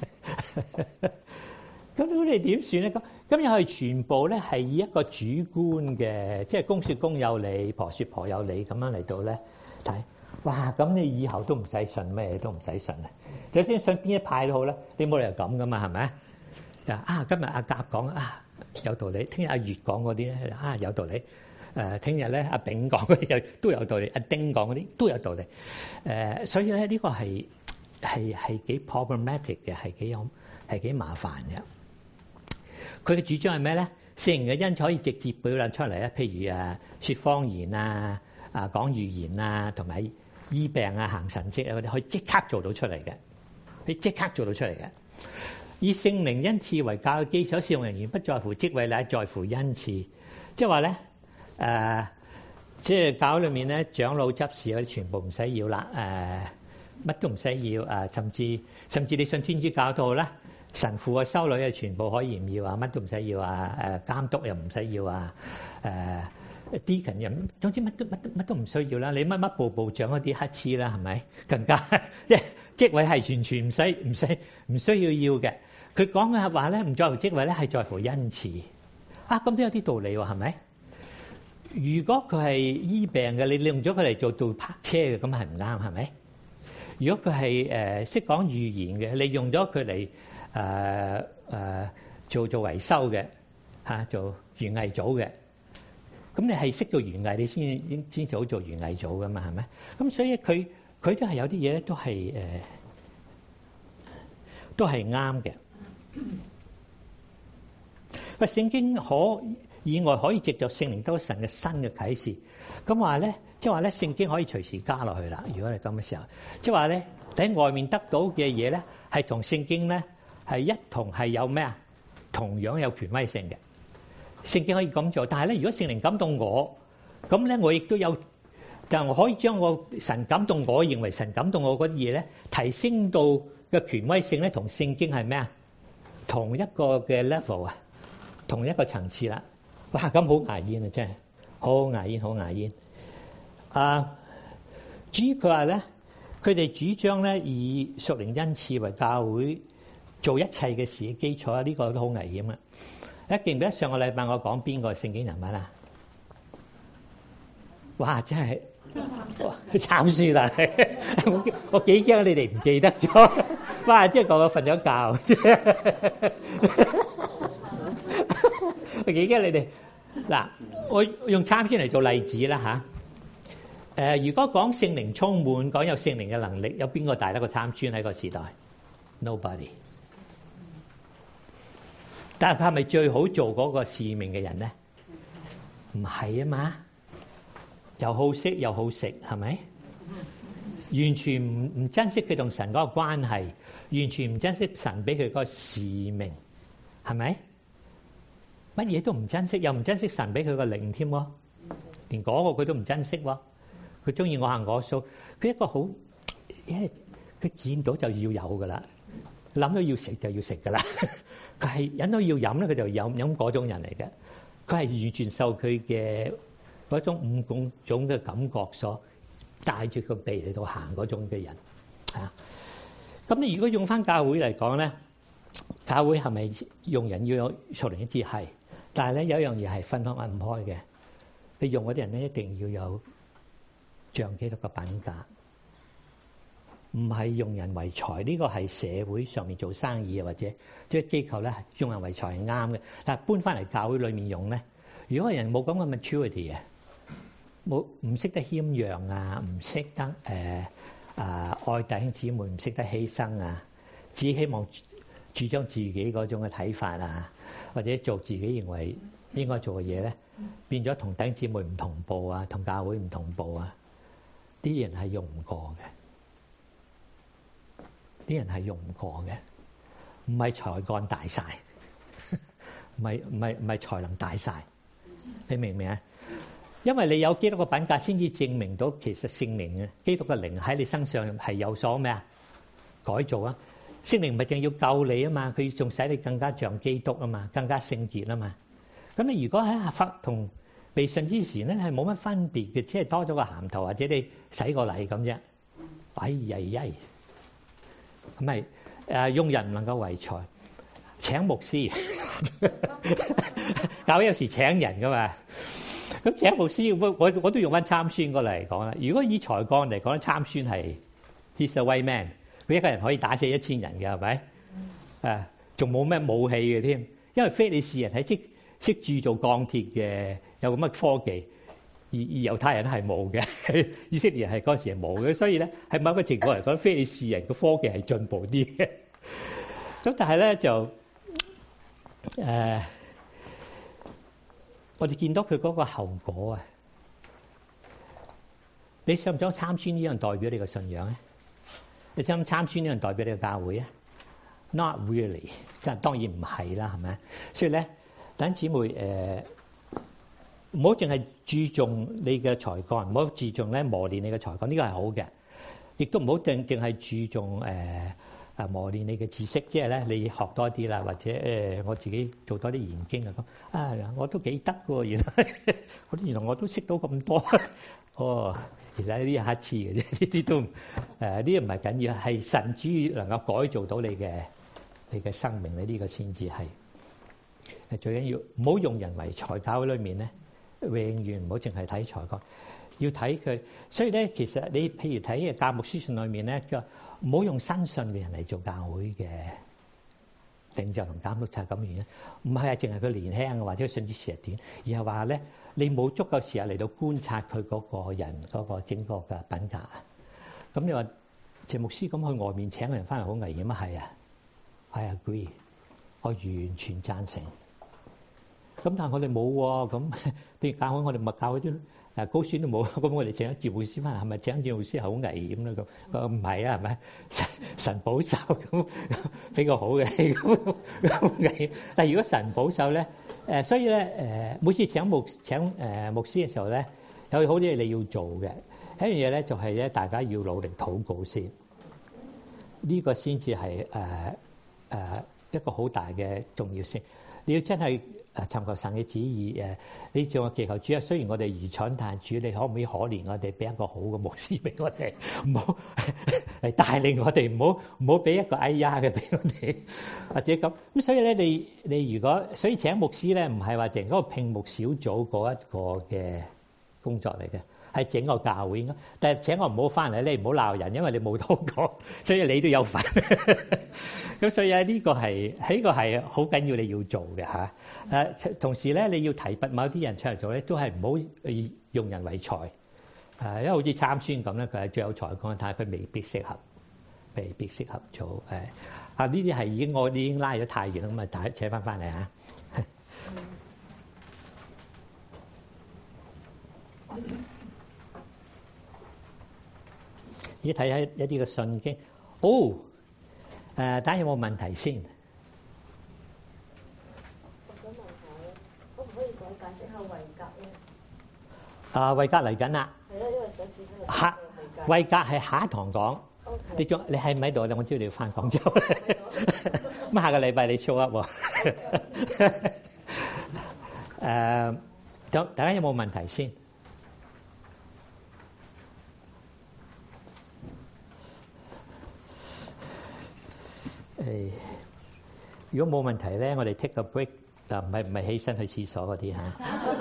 咁你點算咧？咁又係全部咧係以一個主觀嘅，即係公説公有理，婆説婆有理咁樣嚟到咧睇。哇！咁你以後都唔使信，咩都唔使信啊！就算信邊一派都好啦，你冇理由咁噶嘛，係咪啊？今日阿甲講啊有道理，聽日阿月講嗰啲咧啊有道理。聽日咧阿炳講嗰啲都有道理，阿丁講嗰啲都有道理。所以咧呢個係幾 problematic 嘅，係幾麻煩嘅。佢嘅主張係咩咧？聖靈嘅恩賜可以直接表達出嚟咧，譬如説方言啊、講預言啊，同埋醫病啊、行神蹟啊嗰啲，可以即刻做到出嚟嘅，可以即刻做到出嚟嘅。以聖靈恩賜為教嘅基礎，使用人員不在乎職位，乃在乎恩賜。即係話咧，即係教裏面咧，長老執事嗰啲全部唔使要啦，乜都唔使要，甚至你信天主教都好啦。神父啊、修女啊，全部可以唔要啊，乜都唔使要啊，監督又唔使要啊，deacon 又總之乜都唔需要啦。你乜部長嗰啲乞嗤啦，係咪？更加即係職位係完全唔需要嘅。佢講嘅話咧，唔在乎職位咧，係在乎恩賜啊。咁都有啲道理喎，係咪？如果佢係醫病嘅，你用咗佢嚟做泊車嘅，咁係唔啱，係咪？如果佢係識講預言嘅，你用咗佢嚟做維修嘅做園藝組嘅，咁你係識做園藝，你先好做園藝組噶嘛，係咪？咁所以佢都係有啲嘢咧，都係啱嘅。個聖經以外可以藉著聖靈得到神嘅新嘅啟示，咁話咧，即係話咧，聖經可以隨時加落去啦。如果係咁嘅時候，即係話咧，喺外面得到嘅嘢咧，係同聖經咧係一同係有咩啊？同樣有權威性嘅。聖經可以咁做，但係咧，如果聖靈感動我，咁咧我亦都有，就我可以將我神感動我認為神感動我嗰啲嘢咧，提升到嘅權威性咧，同聖經係咩啊？同一個嘅 level 啊，同一個層次啦。哇！咁好牙煙啊，真係好牙煙。至於佢話咧， 佢哋主張咧以屬靈恩賜為教會做一切嘅事嘅基礎啊，呢個都好危險啊！記唔記得上個禮拜我講邊個聖經人物啊？哇！真係慘輸啦！我幾驚你哋唔記得咗。哇！即係個個瞓咗覺。我幾驚你哋嗱，我用參孫嚟做例子啦嚇。如果講聖靈充滿，講有聖靈嘅能力，有邊個大得過參孫喺個時代 ？Nobody。但係佢係咪最好做嗰個使命嘅人咧？唔係啊嘛，又好色又好食，係咪？完全唔珍惜佢同神嗰個關係，完全唔珍惜神俾佢嗰個使命，係咪？乜嘢都唔珍惜，又唔珍惜神俾佢個靈添喎，連嗰個佢都唔珍惜喎。佢中意我行我素，佢一個好，因為佢見到就要有噶啦，諗到要食就要食噶啦。佢係忍到要飲咧，佢就飲嗰種人嚟嘅。佢係完全受佢嘅嗰種五種嘅感覺所帶住個鼻嚟到行嗰種嘅人啊。咁你如果用翻教會嚟講咧，教會係咪用人要有屬靈恩賜？係，但係咧有一樣嘢係分開唔開嘅。你用嗰啲人咧，一定要有像基督嘅品格，唔係用人為財。呢個係社會上面做生意啊，或者即係機構咧，用人為財係啱嘅。但係搬翻嚟教會裏面用咧，如果個人冇咁嘅 maturity 啊，唔識得謙讓啊，唔識得愛弟兄姊妹，唔識得犧牲啊，只希望主張自己嗰種嘅睇法啊，或者做自己認為應該做嘅嘢咧，變咗同弟兄姊妹唔同步啊，同教會唔同步啊，啲人係用唔過嘅，啲人係用唔過嘅，唔係才幹大晒，唔係才能大晒，你明唔明啊？因為你有基督嘅品格，先至證明到其實聖靈啊，基督嘅靈喺你身上係有所咩啊改造啊。聖靈唔係淨要救你啊嘛，佢仲使你更加像基督啊嘛，更加聖潔啊嘛。咁你如果喺發同被信之前咧，係冇乜分別嘅，只係多咗個銜頭或者你洗個禮咁啫。哎呀，咁咪用人唔能夠為財，請牧師，教會有時請人噶嘛。咁請牧師，我都用翻參孫過嚟講啦。如果以才幹嚟講咧，參孫係 he's a white man， 佢一個人可以打死1000人嘅，係咪？仲冇咩武器嘅添，因為非利士人係識鑄造鋼鐵嘅，有咁嘅科技，而猶太人係冇嘅，以色列人係嗰時係冇嘅，所以咧喺某個情況嚟講，非利士人嘅科技係進步啲嘅。咁但係咧就我哋見到佢嗰個後果啊！你想唔想參孫呢樣代表你嘅信仰咧？你想參孫呢樣代表你嘅教會啊 ？Not really， 當然唔係啦，係咪？所以咧，弟兄姊妹唔好淨係注重你嘅才幹，唔好注重咧磨練你嘅才幹，呢個係好嘅。亦都唔好淨係注重磨練你嘅知識，即係咧你學多啲啦，或者我自己做多啲研經啊咁我都幾得喎，原來我都識到咁多哦。其實呢啲係乞嗤嘅啫，呢啲都呢啲唔係緊要，係神主要能夠改造到你嘅生命，你呢個先至係最緊要。唔好用人為財，教會裏面咧永遠唔好淨係睇才幹，要睇佢。所以咧，其實你譬如睇教牧書信裏面咧，佢話唔好用新信嘅人嚟做教會嘅領袖同監督，就係咁原因。唔係淨係佢年輕或者信主時日短，而係話咧你冇足夠時間嚟到觀察佢嗰個人嗰個整個嘅品格。咁你話謝牧師咁去外面請人翻嚟好危險啊？係啊，I agree， 我完全贊成。咁但係我哋冇喎，咁譬如教會我哋咪教嗰啲高選都冇，咁我哋請一趙牧師翻嚟，係咪請一趙牧師係好危險咧？咁唔係啊，係咪神保守咁比較好嘅咁危險？但係如果神保守咧，所以咧每次請牧師嘅時候咧，有好多嘢你要做嘅。一樣嘢咧就係咧，大家要努力禱告先，呢個先至係一個好大嘅重要性。你要真係尋求神嘅旨意你仲有祈求主啊，雖然我哋愚蠢，但係主你可唔可以可憐我哋，俾一個好嘅牧師俾我哋，唔好嚟帶領我哋，唔好俾一個哎呀嘅俾我哋，或者咁。所以咧，你如果所以請牧師咧，唔係話淨嗰個聘牧小組嗰一個嘅工作嚟嘅。係整個教會應該，但係請我唔好翻嚟，你唔好鬧人，因為你冇禱告，所以你都有份。咁所以呢個係好緊要你要做嘅嚇。同時咧，你要提拔某啲人出嚟做咧，都係唔好用人為才。因為好似參孫咁咧，佢係最有才幹，但係佢未必適合做。呢啲係我已經拉咗太遠啦，咁啊扯翻嚟嚇。而家睇下一啲嘅信經，睇下有冇問題先。 我想問下，可唔可以解釋下位格咧？ 位格嚟緊啦。 係啊，因為上次喺度位格係下一堂講。 Okay. 你係唔喺度咧？我知道你要翻廣州。咁下個禮拜你 show up 喎。大家有冇問題先？如果冇問題咧，我哋 take a break，唔係起身去廁所嗰啲嚇。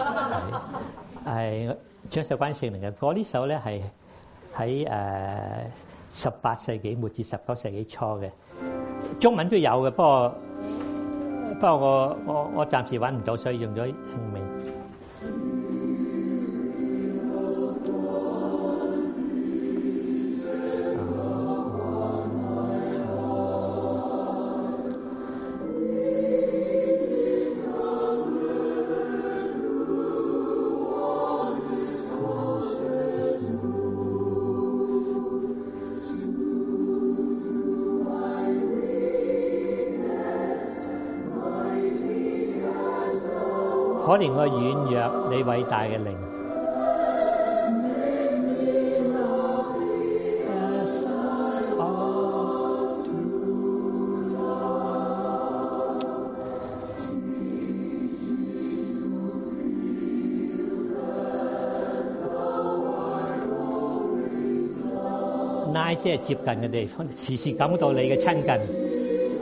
係唱首關聖靈嘅歌，呢首咧係喺18世紀末至19世紀初嘅，中文都有嘅，不過我暫時揾唔到，所以用咗聖名。可憐我軟弱，你偉大嘅靈。拉即係接近嘅地方，時時感到你嘅親近。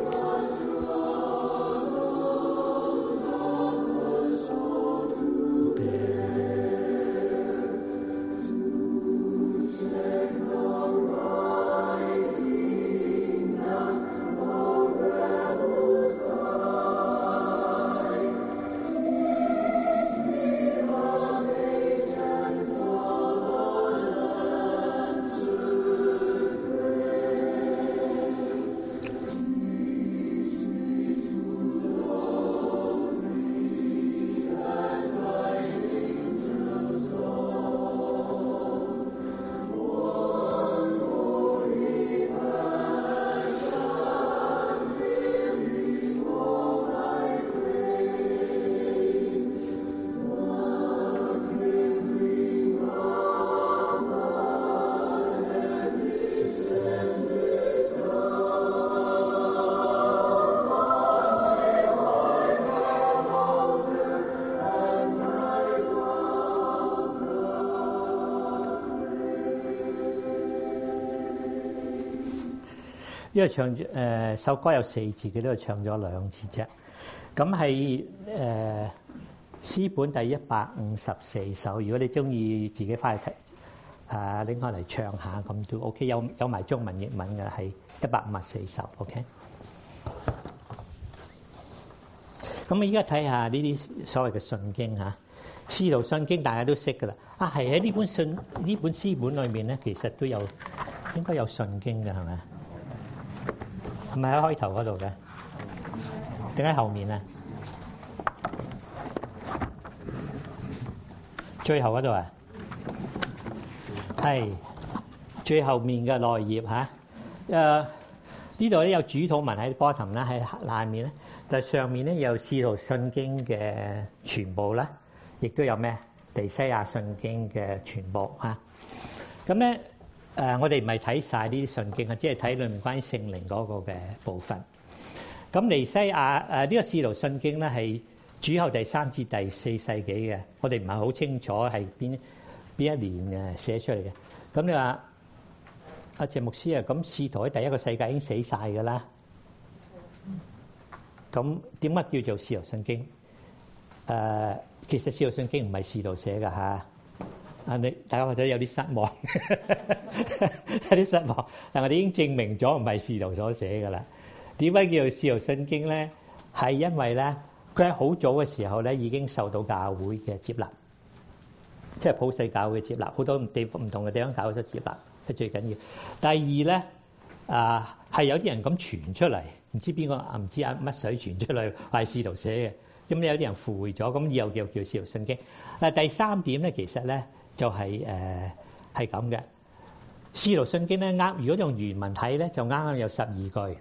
因為唱首歌有4字嘅，都係唱咗2次啫。咁係詩本第154首。如果你中意自己翻去睇拎開嚟唱下，咁都 OK。有埋中文、英文嘅係154首 OK。咁我依家睇下呢啲所謂嘅信經嚇，使徒信經大家都識㗎啦。係喺呢本詩本裏面咧，其實都有應該有信經嘅係咪？唔係喺開頭嗰度嘅，定喺後面啊？最後嗰度啊？係最後面嘅內頁嚇。呢度咧有主禱文喺 bottom 啦，喺下面咧，但係上面咧有使徒信經嘅全部啦，亦都有咩尼西亞信經嘅全部嚇。咁咧。我哋唔係睇晒呢啲信經啊，即係睇裏面關於聖靈嗰個嘅部分。 咁尼西亞呢個《使徒信經》咧係主後第3至第4世紀嘅，我哋唔係好清楚係邊一年寫出嚟嘅。咁你話阿謝牧師啊，咁使徒喺第一個世界已經死晒㗎啦。咁點解叫做《使徒信經》？其實《使徒信經》唔係使徒寫㗎嚇。大家或者有啲失望，有啲失望。但我哋已經證明咗唔係使徒所寫㗎啦。點解叫做《使徒信經》咧？係因為咧，佢喺好早嘅時候咧已經受到教會嘅接納，即係普世教會嘅接納，好多地方唔同嘅地方教會都接納，係最緊要。第二咧，係有啲人咁傳出嚟，唔知邊個唔知乜水傳出嚟，係使徒寫嘅。咁有啲人附會咗，咁以後叫《使徒信經》。第三點咧，其實咧就係咁嘅，《使徒信經》咧如果用原文睇咧，就啱啱有12句。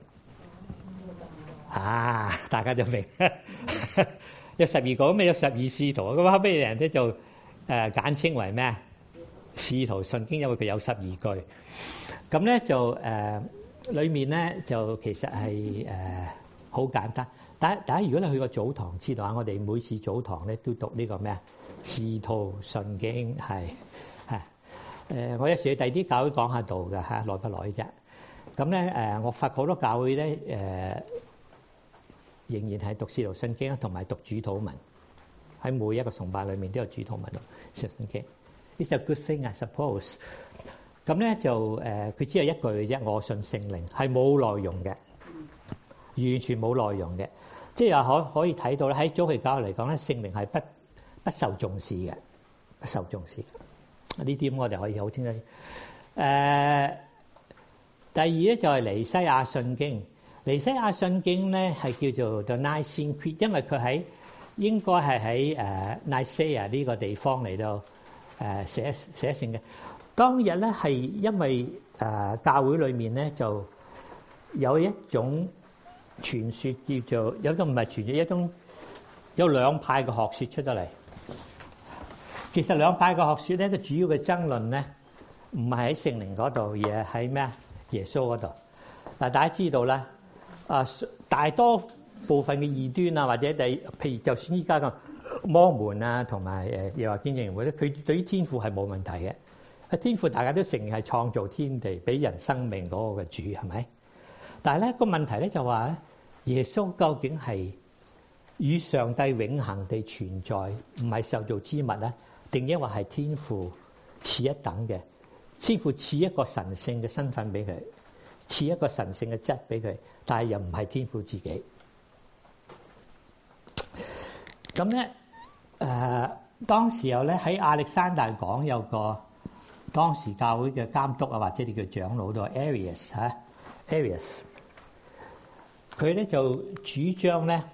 大家就明有12個，咁有12使徒，咁後尾人咧就簡稱為咩啊？使徒信經，因為佢有12句。咁咧就裡面咧就其實係好簡單。大家如果你去過早堂知道啊，我哋每次早堂咧都讀呢個咩啊？使徒信經係我有時去第啲教會講下道㗎嚇，耐不耐啫。咁咧我發覺好多教會咧仍然係讀使徒信經同埋讀主禱文，喺每一個崇拜裏面都有主禱文咯。使徒信經 ，It's a good thing I suppose。咁咧就佢只有一句嘅啫，我信聖靈，係冇內容嘅，完全冇內容嘅。即係可以睇到咧，喺早期教會嚟講咧，聖靈係不受重視嘅，不受重視。呢啲我哋可以好清楚。第二咧就係尼西亞信經。尼西亞信經咧係叫做 The Nicene Creed， 因為佢應該係喺Nicaea 呢個地方嚟到寫成嘅。當日咧係因為教會裏面咧就有一種傳說叫做有種唔係傳說，一種有兩派嘅學說出得嚟。其實兩派嘅學說咧，個主要嘅爭論咧唔係喺聖靈嗰度，而係喺咩啊？耶穌嗰度。嗱，大家知道啦。大多部分嘅異端啊，或者譬如就算依家咁摩門啊，同埋又話見證會咧，佢對於天父係冇問題嘅。天父大家都承認係創造天地、俾人生命嗰個嘅主，係咪？但係咧個問題咧就話咧，耶穌究竟係與上帝永恆地存在，唔係受造之物咧，定抑或係天父次一等嘅？天父賜一個神聖嘅身份俾佢，賜一個神聖嘅質俾佢，但係又唔係天父自己。咁咧當時候咧喺亞歷山大港有個當時教會嘅監督啊，或者你叫長老都係 Arius，佢咧就主張咧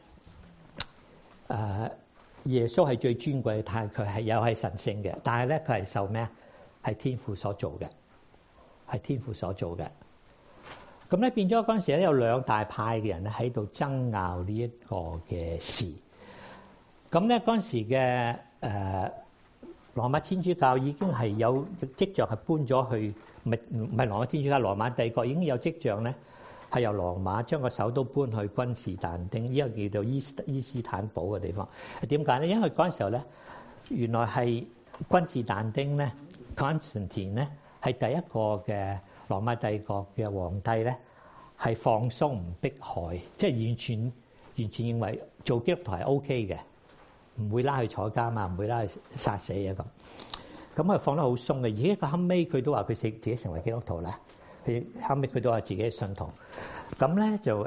耶穌係最尊貴，但係佢係又係神聖嘅，但係咧佢係受咩啊？係天父所做嘅，係天父所做嘅。咁咧變咗嗰陣時咧有兩大派嘅人咧喺度爭拗呢一個嘅事。咁咧嗰陣時嘅羅馬天主教已經係有跡象係搬咗去，唔係羅馬天主教，羅馬帝國已經有跡象咧係由羅馬將個首都搬去君士但丁，呢個叫做伊斯坦堡嘅地方。點解咧？因為嗰陣時候咧原來係君士但丁咧 Constantine 咧係第一個嘅羅馬帝國嘅皇帝咧，係放鬆唔迫害，即係完全認為做基督徒係 OK 嘅，唔會拉去坐監啊，唔會拉去殺死啊咁。咁佢放得好鬆嘅，而且佢後尾佢都話佢自己成為基督徒啦。佢後尾佢都話自己係信徒。咁咧就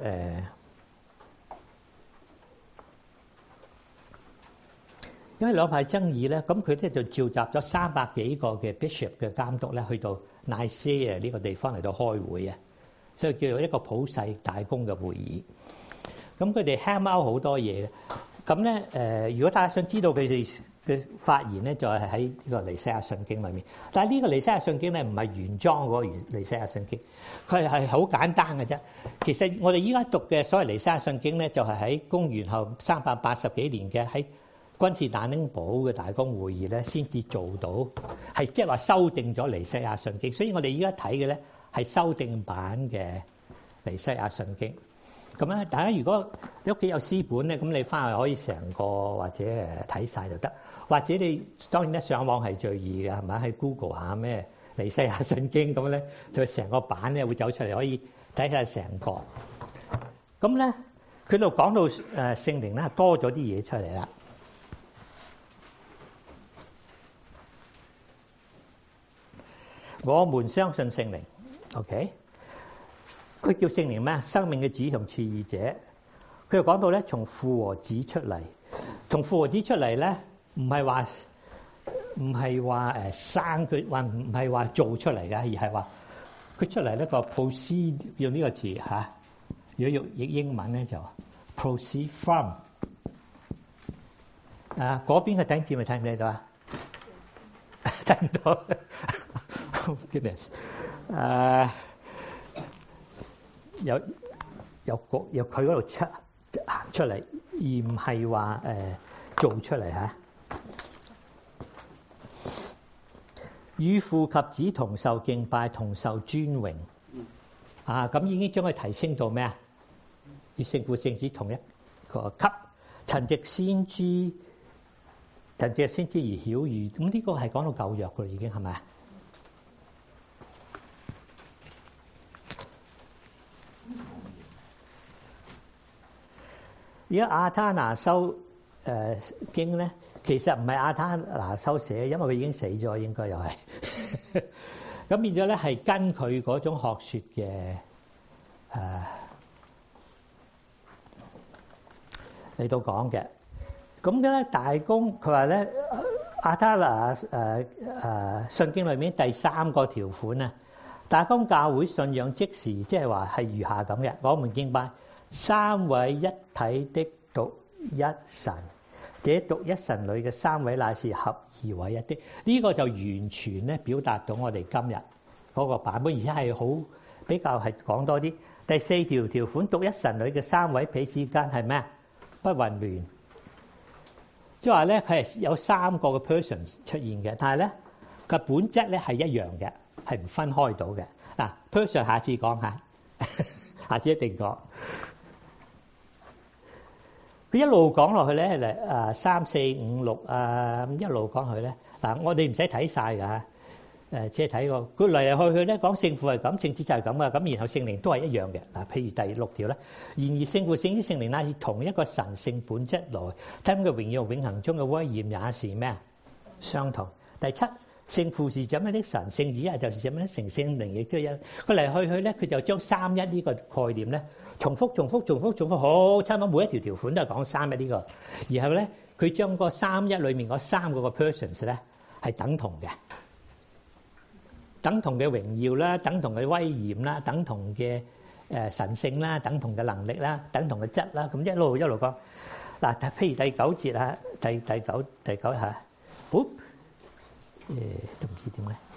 因為兩派爭議咧，咁佢咧就召集咗300幾個嘅 bishop 嘅監督咧，去到 Nicaea 呢個地方嚟到開會啊，所以叫做一個普世大公嘅會議。咁佢哋 hammer out 好多嘢嘅。咁咧如果大家想知道佢哋嘅發言咧，就係喺呢個尼西亞信經裏面。但係呢個尼西亞信經咧，唔係原裝嗰個尼西亞信經，佢係好簡單嘅啫。其實我哋依家讀嘅所謂尼西亞信經咧，就係喺公元後380幾年嘅喺君士但丁堡嘅大公會議咧，先至做到，係即係話修訂咗尼西亞信經。所以我哋依家睇嘅咧係修訂版嘅尼西亞信經。 咁咧，大家如果你屋企有詩本咧，咁你翻去可以成個或者睇晒就得，或者你當然咧上網係最易嘅，係咪？喺 Google 下咩尼西亞聖經咁咧，就成個版咧會走出嚟，可以睇晒成個。咁咧，佢度講到聖靈咧多咗啲嘢出嚟啦。我們相信聖靈 ，OK？ 佢叫聖靈咩？生命嘅主同賜予者。佢又講到咧，從父和子出嚟，從父和子出嚟咧，唔係話生佢，話唔係話做出嚟嘅，而係話佢出嚟呢個 proceed 用呢個詞嚇。如果用譯英文咧就 proceed from 嗰邊嘅頂字咪睇唔睇到啊？睇唔到。Oh goodness！ 有佢嗰度行出嚟，而唔係話做出嚟嚇。與父及子同受敬拜，同受尊榮。咁已經將佢提升到咩啊？與聖父聖子同一個級。陳藉先知而曉諭，咁呢個係講到舊約㗎，已經係咪啊？而家亞他拿修經咧，其實唔係亞他拿修寫，因為佢已經死咗，應該又係。咁變咗咧，係跟佢嗰種學説嘅嚟到講嘅。咁嘅咧，大公佢話咧，亞他拿信經裏面第3個條款啊，大公教會信仰即時，即係話係如下咁嘅：我們敬拜三位一體的獨一神，這獨一神裏嘅三位乃是合而為一的。呢個就完全咧表達到我哋今日嗰個版本，而且係好比較係講多啲。第4條款，獨一神裏嘅三位彼此間係咩？不混亂，即係話咧佢係有3個嘅 person 出現嘅，但係咧個本質咧係一樣嘅，係唔分開到嘅。嗱 person 下次講下，下次一定講。佢一路講落去咧，嚟3、4、5、6一路講去咧。嗱，我哋唔使睇晒㗎，即係睇個佢嚟嚟去去咧講聖父係咁，聖子就係咁啊。咁然後聖靈都係一樣嘅。嗱，譬如第6條咧，然而聖父、聖子、聖靈乃是同一個神性本質來，他們嘅榮耀永恆中嘅威嚴也是咩啊？相同。第7，聖父是怎樣的神，聖子啊就是怎樣的聖靈亦都一樣。佢嚟去去咧，佢就將三一呢個概念咧。重複，好差唔多每一條款都係講三一呢個，然後咧佢將個三一裏面嗰3個 persons 咧係等同嘅，等同嘅榮耀啦，等同嘅威嚴啦，等同嘅神性啦，等同嘅能力啦，等同嘅質啦，咁一路講。嗱，譬如第9節啊，第九嚇，都唔知點解。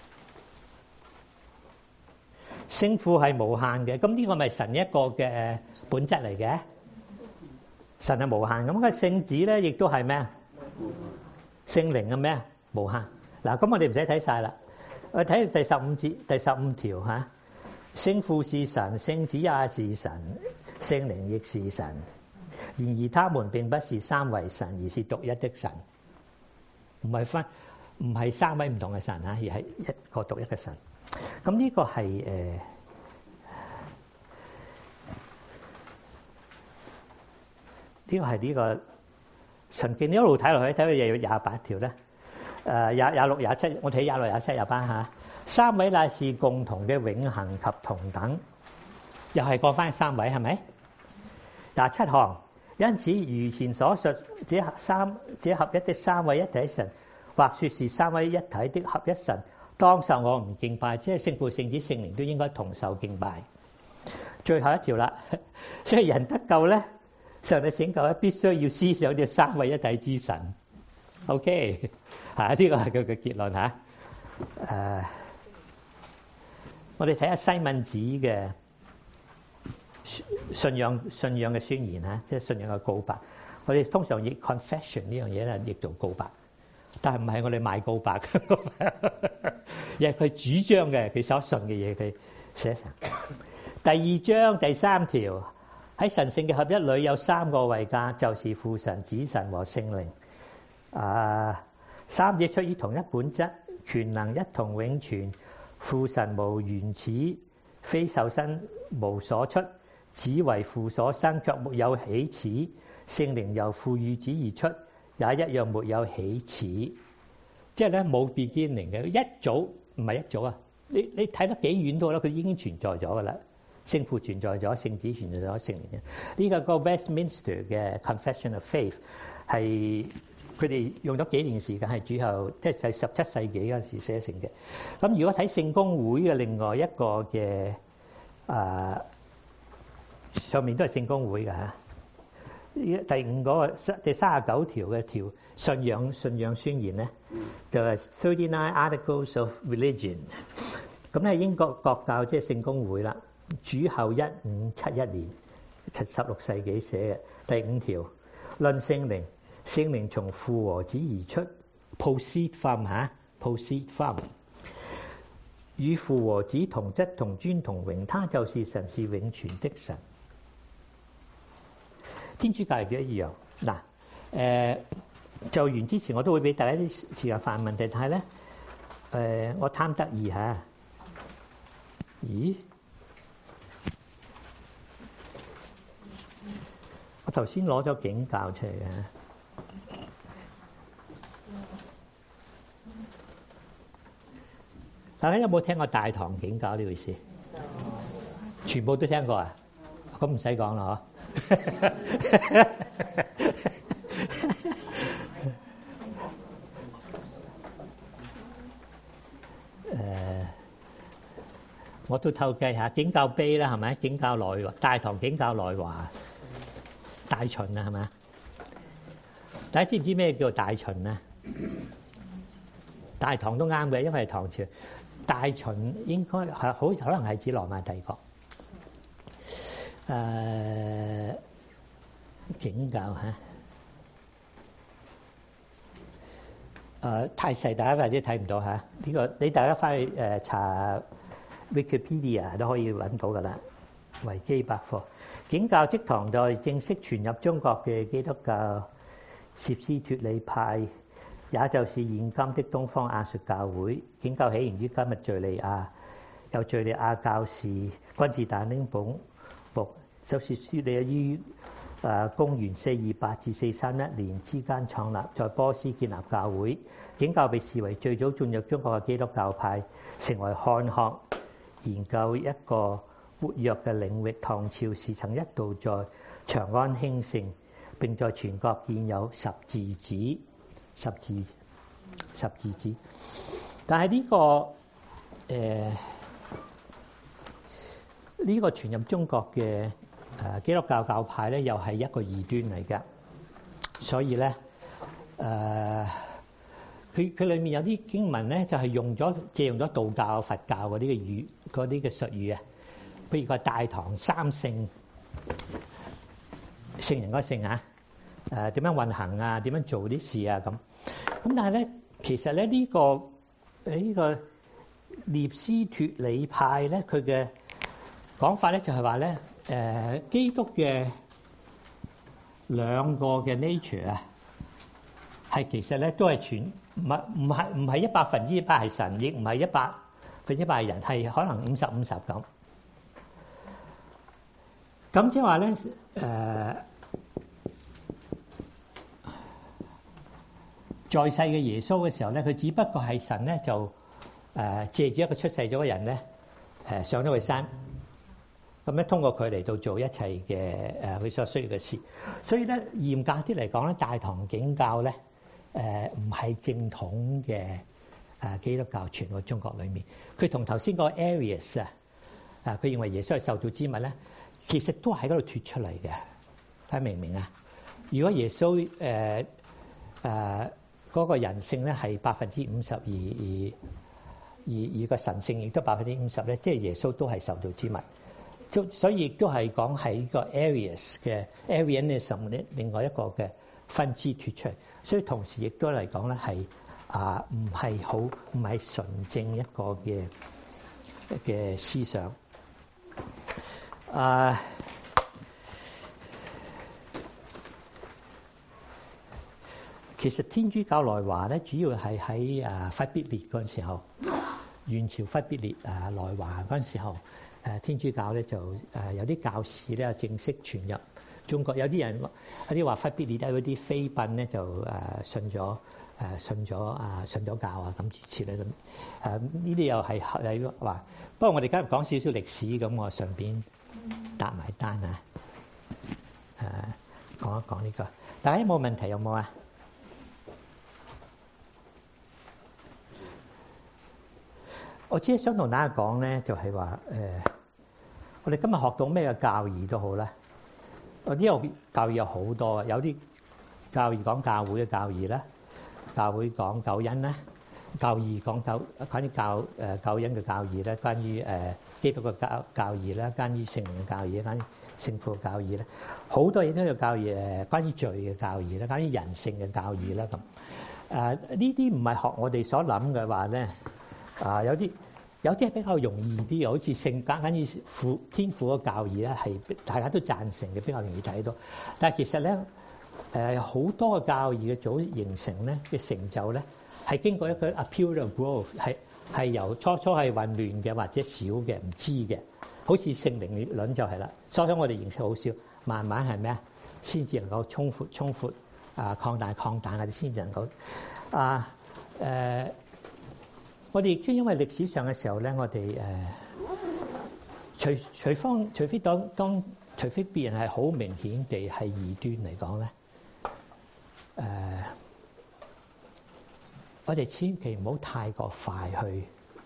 聖父係無限嘅，咁呢個咪神一個嘅本質嚟嘅。神係無限，咁個聖子咧亦都係咩啊？聖靈嘅咩啊？無限。嗱，咁我哋唔使睇晒啦，我睇第15節第15條嚇。聖父是神，聖子也是神，聖靈亦是神。然而他們並不是三位神，而是獨一的神。唔係三位唔同嘅神嚇，而係一個獨一嘅神。咁呢個係呢個神經，你一路睇落去，睇到又要28條咧。26、27，我睇26、27、28嚇。三位乃是共同嘅永恆及同等，又係講翻三位係咪？27項，因此如前所述，這合一的三位一體神，或説是三位一體的合一神，當受我唔敬拜，即係聖父、聖子、聖靈都應該同受敬拜。最後一條啦，所以人得救咧，上帝拯救咧，必須要思想呢三位一體之神。OK， 呢個係佢嘅結論嚇。我哋睇下西敏寺嘅信仰嘅宣言嚇，即係信仰嘅告白。我哋通常譯 confession 呢樣嘢咧，譯做告白。但係唔係我哋賣告白，而係佢主張嘅，佢所信嘅嘢，佢寫成。第2章第3條， 喺神聖嘅合一裏有三個位格，就是父神、子神和聖靈。三者出於同一本質，權能一同永存。父神無原始，非受生，無所出，子為父所生，卻沒有起始。聖靈由父與子而出，也一樣沒有起始。即係咧冇 beginning嘅，一早唔係一早啊！你睇得幾遠都好啦，佢已經存在咗噶啦。聖父存在咗，聖子存在咗，聖靈嘅呢個 Westminster 嘅 Confession of Faith 係佢哋用咗幾年時間，係主後即係17世紀嗰陣時寫成嘅。咁如果睇聖公會嘅另外一個嘅上面都係聖公會嘅嚇。第五嗰個第39條嘅信仰宣言咧，就係 39 Articles of Religion。咁咧英國國教即係聖公會啦。主後1571年16世紀寫嘅第五條，論聖靈，聖靈從父和子而出 ，proceed from 與父和子同質同尊同榮，他就是神，是永存的神。天主教亦都一樣嗱。就完之前我都會俾大家啲時間發問題，但係咧我貪得意嚇，咦？我頭先攞咗警教出嚟嘅，大家有冇聽過大堂警教呢回事？全部都聽過啊？咁唔使講啦，我都透計下警教碑啦，係咪？警教內大堂警教內華。大巡啊，係咪？大家知唔知咩叫大巡啊？大堂都啱嘅，因為係唐朝。大巡應該係好可能係指羅馬帝國。警教嚇。太細，大家或者睇唔到嚇。呢個你大家翻去查 Wikipedia 都可以揾到㗎啦，維基百科。警教即唐代正式傳入中國嘅基督教攝施脫理派，也就是現今的東方亞述教會。警教起源於今日敘利亞，由敘利亞教士君士坦丁堡牧修士書理於公元428至431年之間創立，在波斯建立教會。警教被視為最早進入中國嘅基督教派，成為漢學研究一個活躍嘅領域。唐朝時曾一度在長安興盛，並在全國建有十字寺。但係呢個傳入中國嘅基督教教派咧，又係一個異端嚟㗎。所以咧佢裏面有啲經文咧，就係借用咗道教、佛教嗰啲嘅術語啊。譬如個大堂三聖，聖人嗰個聖啊，點樣運行啊，點樣做啲事啊咁。咁但係咧，其實咧呢個聶斯脫理派咧，佢嘅講法咧就係話咧，基督嘅兩個嘅 nature 啊，係其實咧都係唔係100%係神，亦唔係100%係人，係可能50-50咁。咁即係話咧，在世嘅耶穌嘅時候咧，佢只不過係神咧，就借住一個出世咗嘅人咧，上咗去山，咁咧通過佢嚟到做一切嘅佢所需要嘅事。所以咧，嚴格啲嚟講咧，大堂警教咧唔係正統嘅基督教傳到中國裏面。佢同頭先個 Arius 佢認為耶穌係受造之物咧，其實都喺嗰度脫出嚟嘅。睇明唔明啊？如果耶穌嗰個人性咧係50%，而個神性亦都50%咧，即係耶穌都係受造之物。所以亦都係講喺個 Arius 嘅 Arianism 咧，另外一個嘅分支脫出嚟。所以同時亦都嚟講咧係唔係純正一個嘅思想。 其實天主教來華咧，主要係喺忽必烈嗰陣時候，元朝忽必烈來華嗰陣時候，天主教咧就有啲教士咧正式傳入中國。有啲話忽必烈咧嗰啲妃嬪咧就信咗教啊咁諸此類咁。呢啲又係話，不過我哋今日講少少歷史咁，我順便答埋單啊。講一講呢個，大家有冇問題？有冇啊？我只係想同大家講咧，就係話我哋今日學到咩嘅教義都好啦。我知道教義有好多，有啲教義講教會嘅教義啦，教會講救恩啦，教義講關於救恩嘅教義咧，關於基督嘅教義啦，關於聖靈嘅教義，關於聖父嘅教義咧，好多嘢都有教義關於罪嘅教義啦，關於人性嘅教義啦咁。呢啲唔係學我哋所諗嘅話咧。有啲係比較容易啲，好似關於天父嘅教義咧，係大家都贊成嘅，比較容易睇到。但係其實咧，好多嘅教義嘅組形成咧嘅成就咧，係經過一個 period of growth， 係由初係混亂嘅或者少嘅唔知嘅，好似聖靈論就係啦。初我哋認識好少，慢慢係咩啊？先至能夠衝闊擴大嗰啲先至能夠我哋亦都因為歷史上嘅時候咧，我哋除非別人係好明顯地係異端嚟講咧，我哋千祈唔好太過快去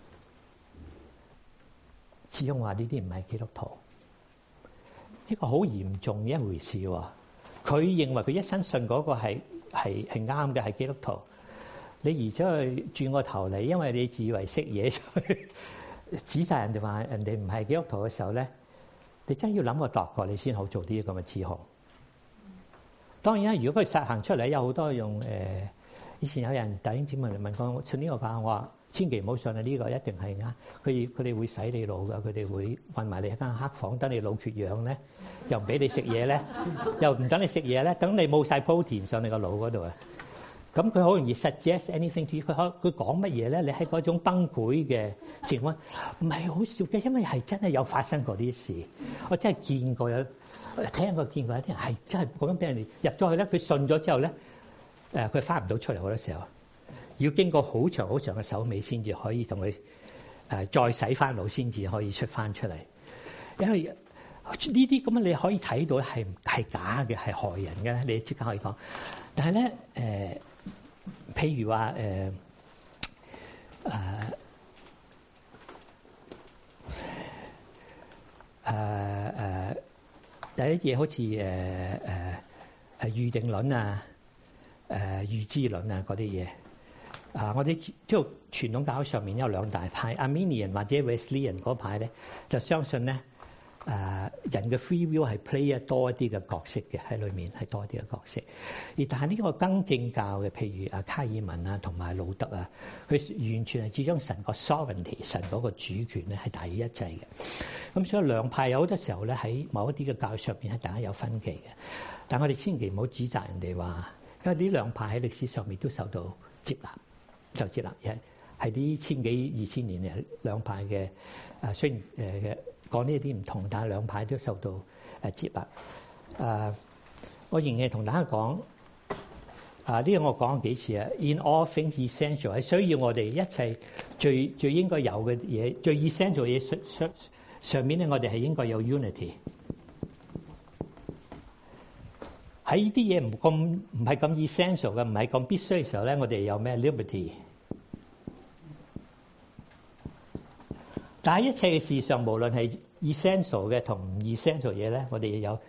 始終話呢啲唔係基督徒，呢個好嚴重嘅一回事喎。佢認為佢一生信嗰個係啱嘅，係基督徒。你移咗去轉個頭嚟，因為你自以為識嘢，去指責人哋話人哋唔係基督徒嘅時候咧，你真係要諗過度過，你先好做啲咁嘅指控。當然啦，如果佢實行出嚟，有好多用以前有人弟兄姊妹嚟問我信呢個教，我話千祈唔好信啊！呢個一定係啱。佢哋會洗你腦㗎，佢哋會困埋你喺間黑房，等你腦缺氧咧，又唔俾你食嘢咧，又唔等你食嘢咧，等你冇晒protein上你個腦嗰度啊！咁佢好容易 suggest anything to you。佢講乜嘢咧？你喺嗰種崩潰嘅情況，唔係好笑嘅，因為係真係有發生過啲事。我真係見過有聽過見過有啲人係真係咁樣俾人哋入咗去咧，佢信咗之後咧，佢翻唔到出嚟好多時候，要經過好長嘅手尾先至可以同佢再洗翻腦，先至可以出翻出嚟。因為呢啲咁樣你可以睇到係假嘅，係害人嘅，你即刻可以講。但係咧譬如話第一嘢好似預定論啊、預知論啊嗰啲嘢我哋即係傳統教上面有兩大派 ，Arminian 或者 Wesleyan 嗰派咧，就相信咧人嘅 free will 係 play 多一啲嘅角色嘅，喺裏面係多啲嘅角色。而但係呢個更正教嘅，譬如卡爾文啊同埋路德啊，佢完全係主張神個 sovereignty， 神嗰個主權咧係大於一切嘅。咁所以兩派有好多時候咧喺某一啲嘅教上邊係大家有分歧嘅。但我哋千祈唔好指責人哋話，因為呢兩派喺歷史上面都受到接納，就接納係啲千幾2000年嘅兩派嘅雖然講呢一啲唔同，但係兩派都受到接納。我仍然同大家講呢個我講過幾次啊。In all things essential 係需要我哋一切最應該有嘅嘢，最 essential 嘅嘢上面咧，我哋係應該有 unity。喺呢啲嘢唔係咁 essential 嘅，唔係咁必須嘅時候咧，我哋有咩 liberty？但係一切嘅事上，無論係 essential 嘅同唔 essential 嘢咧，我哋有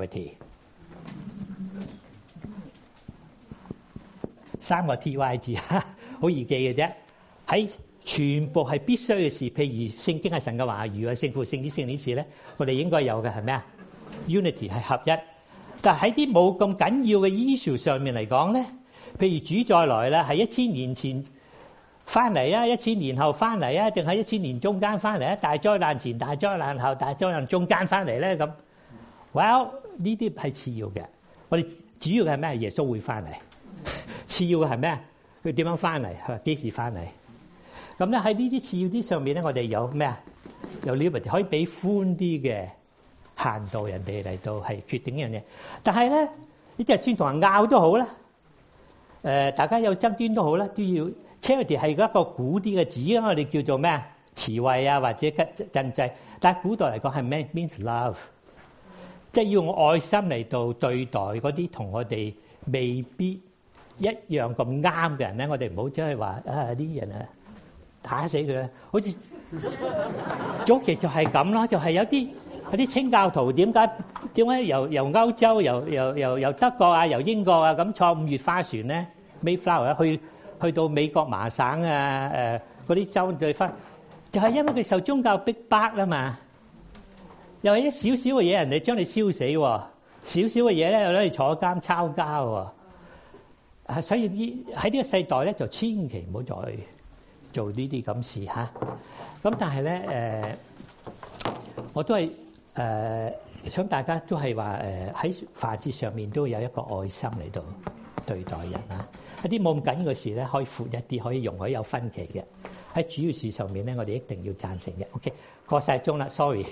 charity。3個 TY 字，好易記嘅啫。喺全部係必須嘅事，譬如聖經係神嘅話語啊，聖父、聖子、聖靈事咧，我哋應該有嘅係咩啊 ？Unity 係合一。但係喺啲冇咁緊要嘅 issue 上面嚟講咧，譬如主再來啦，係1000年前翻嚟啊，1000年後翻嚟啊，定係1000年中間翻嚟啊？大災難前、大災難後、大災難中間翻嚟咧咁。Well 呢啲係次要嘅，我哋主要係咩？耶穌會翻嚟， 次要嘅係咩？佢點樣翻嚟？佢話幾時翻嚟？咁咧喺呢啲次要啲上面咧，我哋有咩啊？有 liberty 可以俾寬啲嘅限度人哋嚟到係決定呢樣嘢。但係咧，呢啲係專同人拗都好啦。大家有爭端都好啦，都要 charity 係一個古啲嘅字啦，我哋叫做咩啊？慈惠啊，或者賑濟。但係古代嚟講係咩 means love， 即係要用愛心嚟到對待嗰啲同我哋未必一樣咁啱嘅人咧。我哋唔好真係話啊啲人啊打死佢，好似早期就係咁咯，就係有啲清教徒點解由歐洲由德國啊由英國啊咁坐5月花船咧 Mayflower 去到美國麻省啊嗰啲州對翻，就係因為佢受宗教逼迫啦嘛。又係一少少嘅嘢，人哋將你燒死喎；少少嘅嘢咧，又攞你坐監抄家喎。所以喺呢個世代咧，就千祈唔好再做呢啲咁事嚇。咁但係咧我都係想大家都係話喺法治上面都有一個愛心嚟到對待人啊。一啲冇咁緊嘅事咧，可以闊一啲，可以容許有分歧嘅。喺主要事上面咧，我哋一定要贊成嘅。OK， 過曬鐘啦 ，sorry。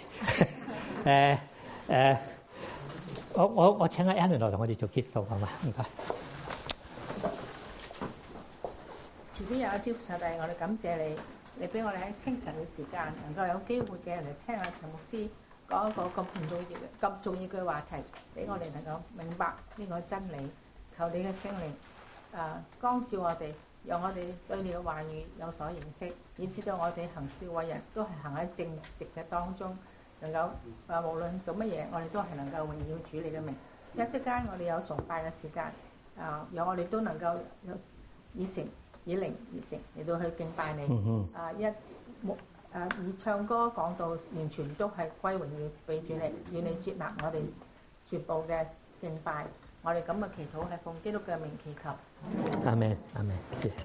我請阿 Alan 來同我哋做結束好嘛？唔該。 前邊有一招上帝，我哋感謝你，你俾我哋喺清晨嘅時間能夠有機會嘅嚟聽下陳牧師講一個咁重要嘅話題，俾我哋能夠明白呢個真理。求你嘅聖靈光照我哋，讓我哋對你嘅話語有所認識，以至到我哋行事為人都係行喺正直嘅當中，能夠無論做乜嘢，我哋都係能夠榮耀主你嘅名。一息間我哋有崇拜嘅時間，讓我哋都能夠以靈而成嚟到去敬拜你。以唱歌講到完全都係歸榮耀俾主你，願你接納我哋全部嘅敬拜。我哋咁嘅祈禱係奉基督嘅名祈求。 阿們，阿們。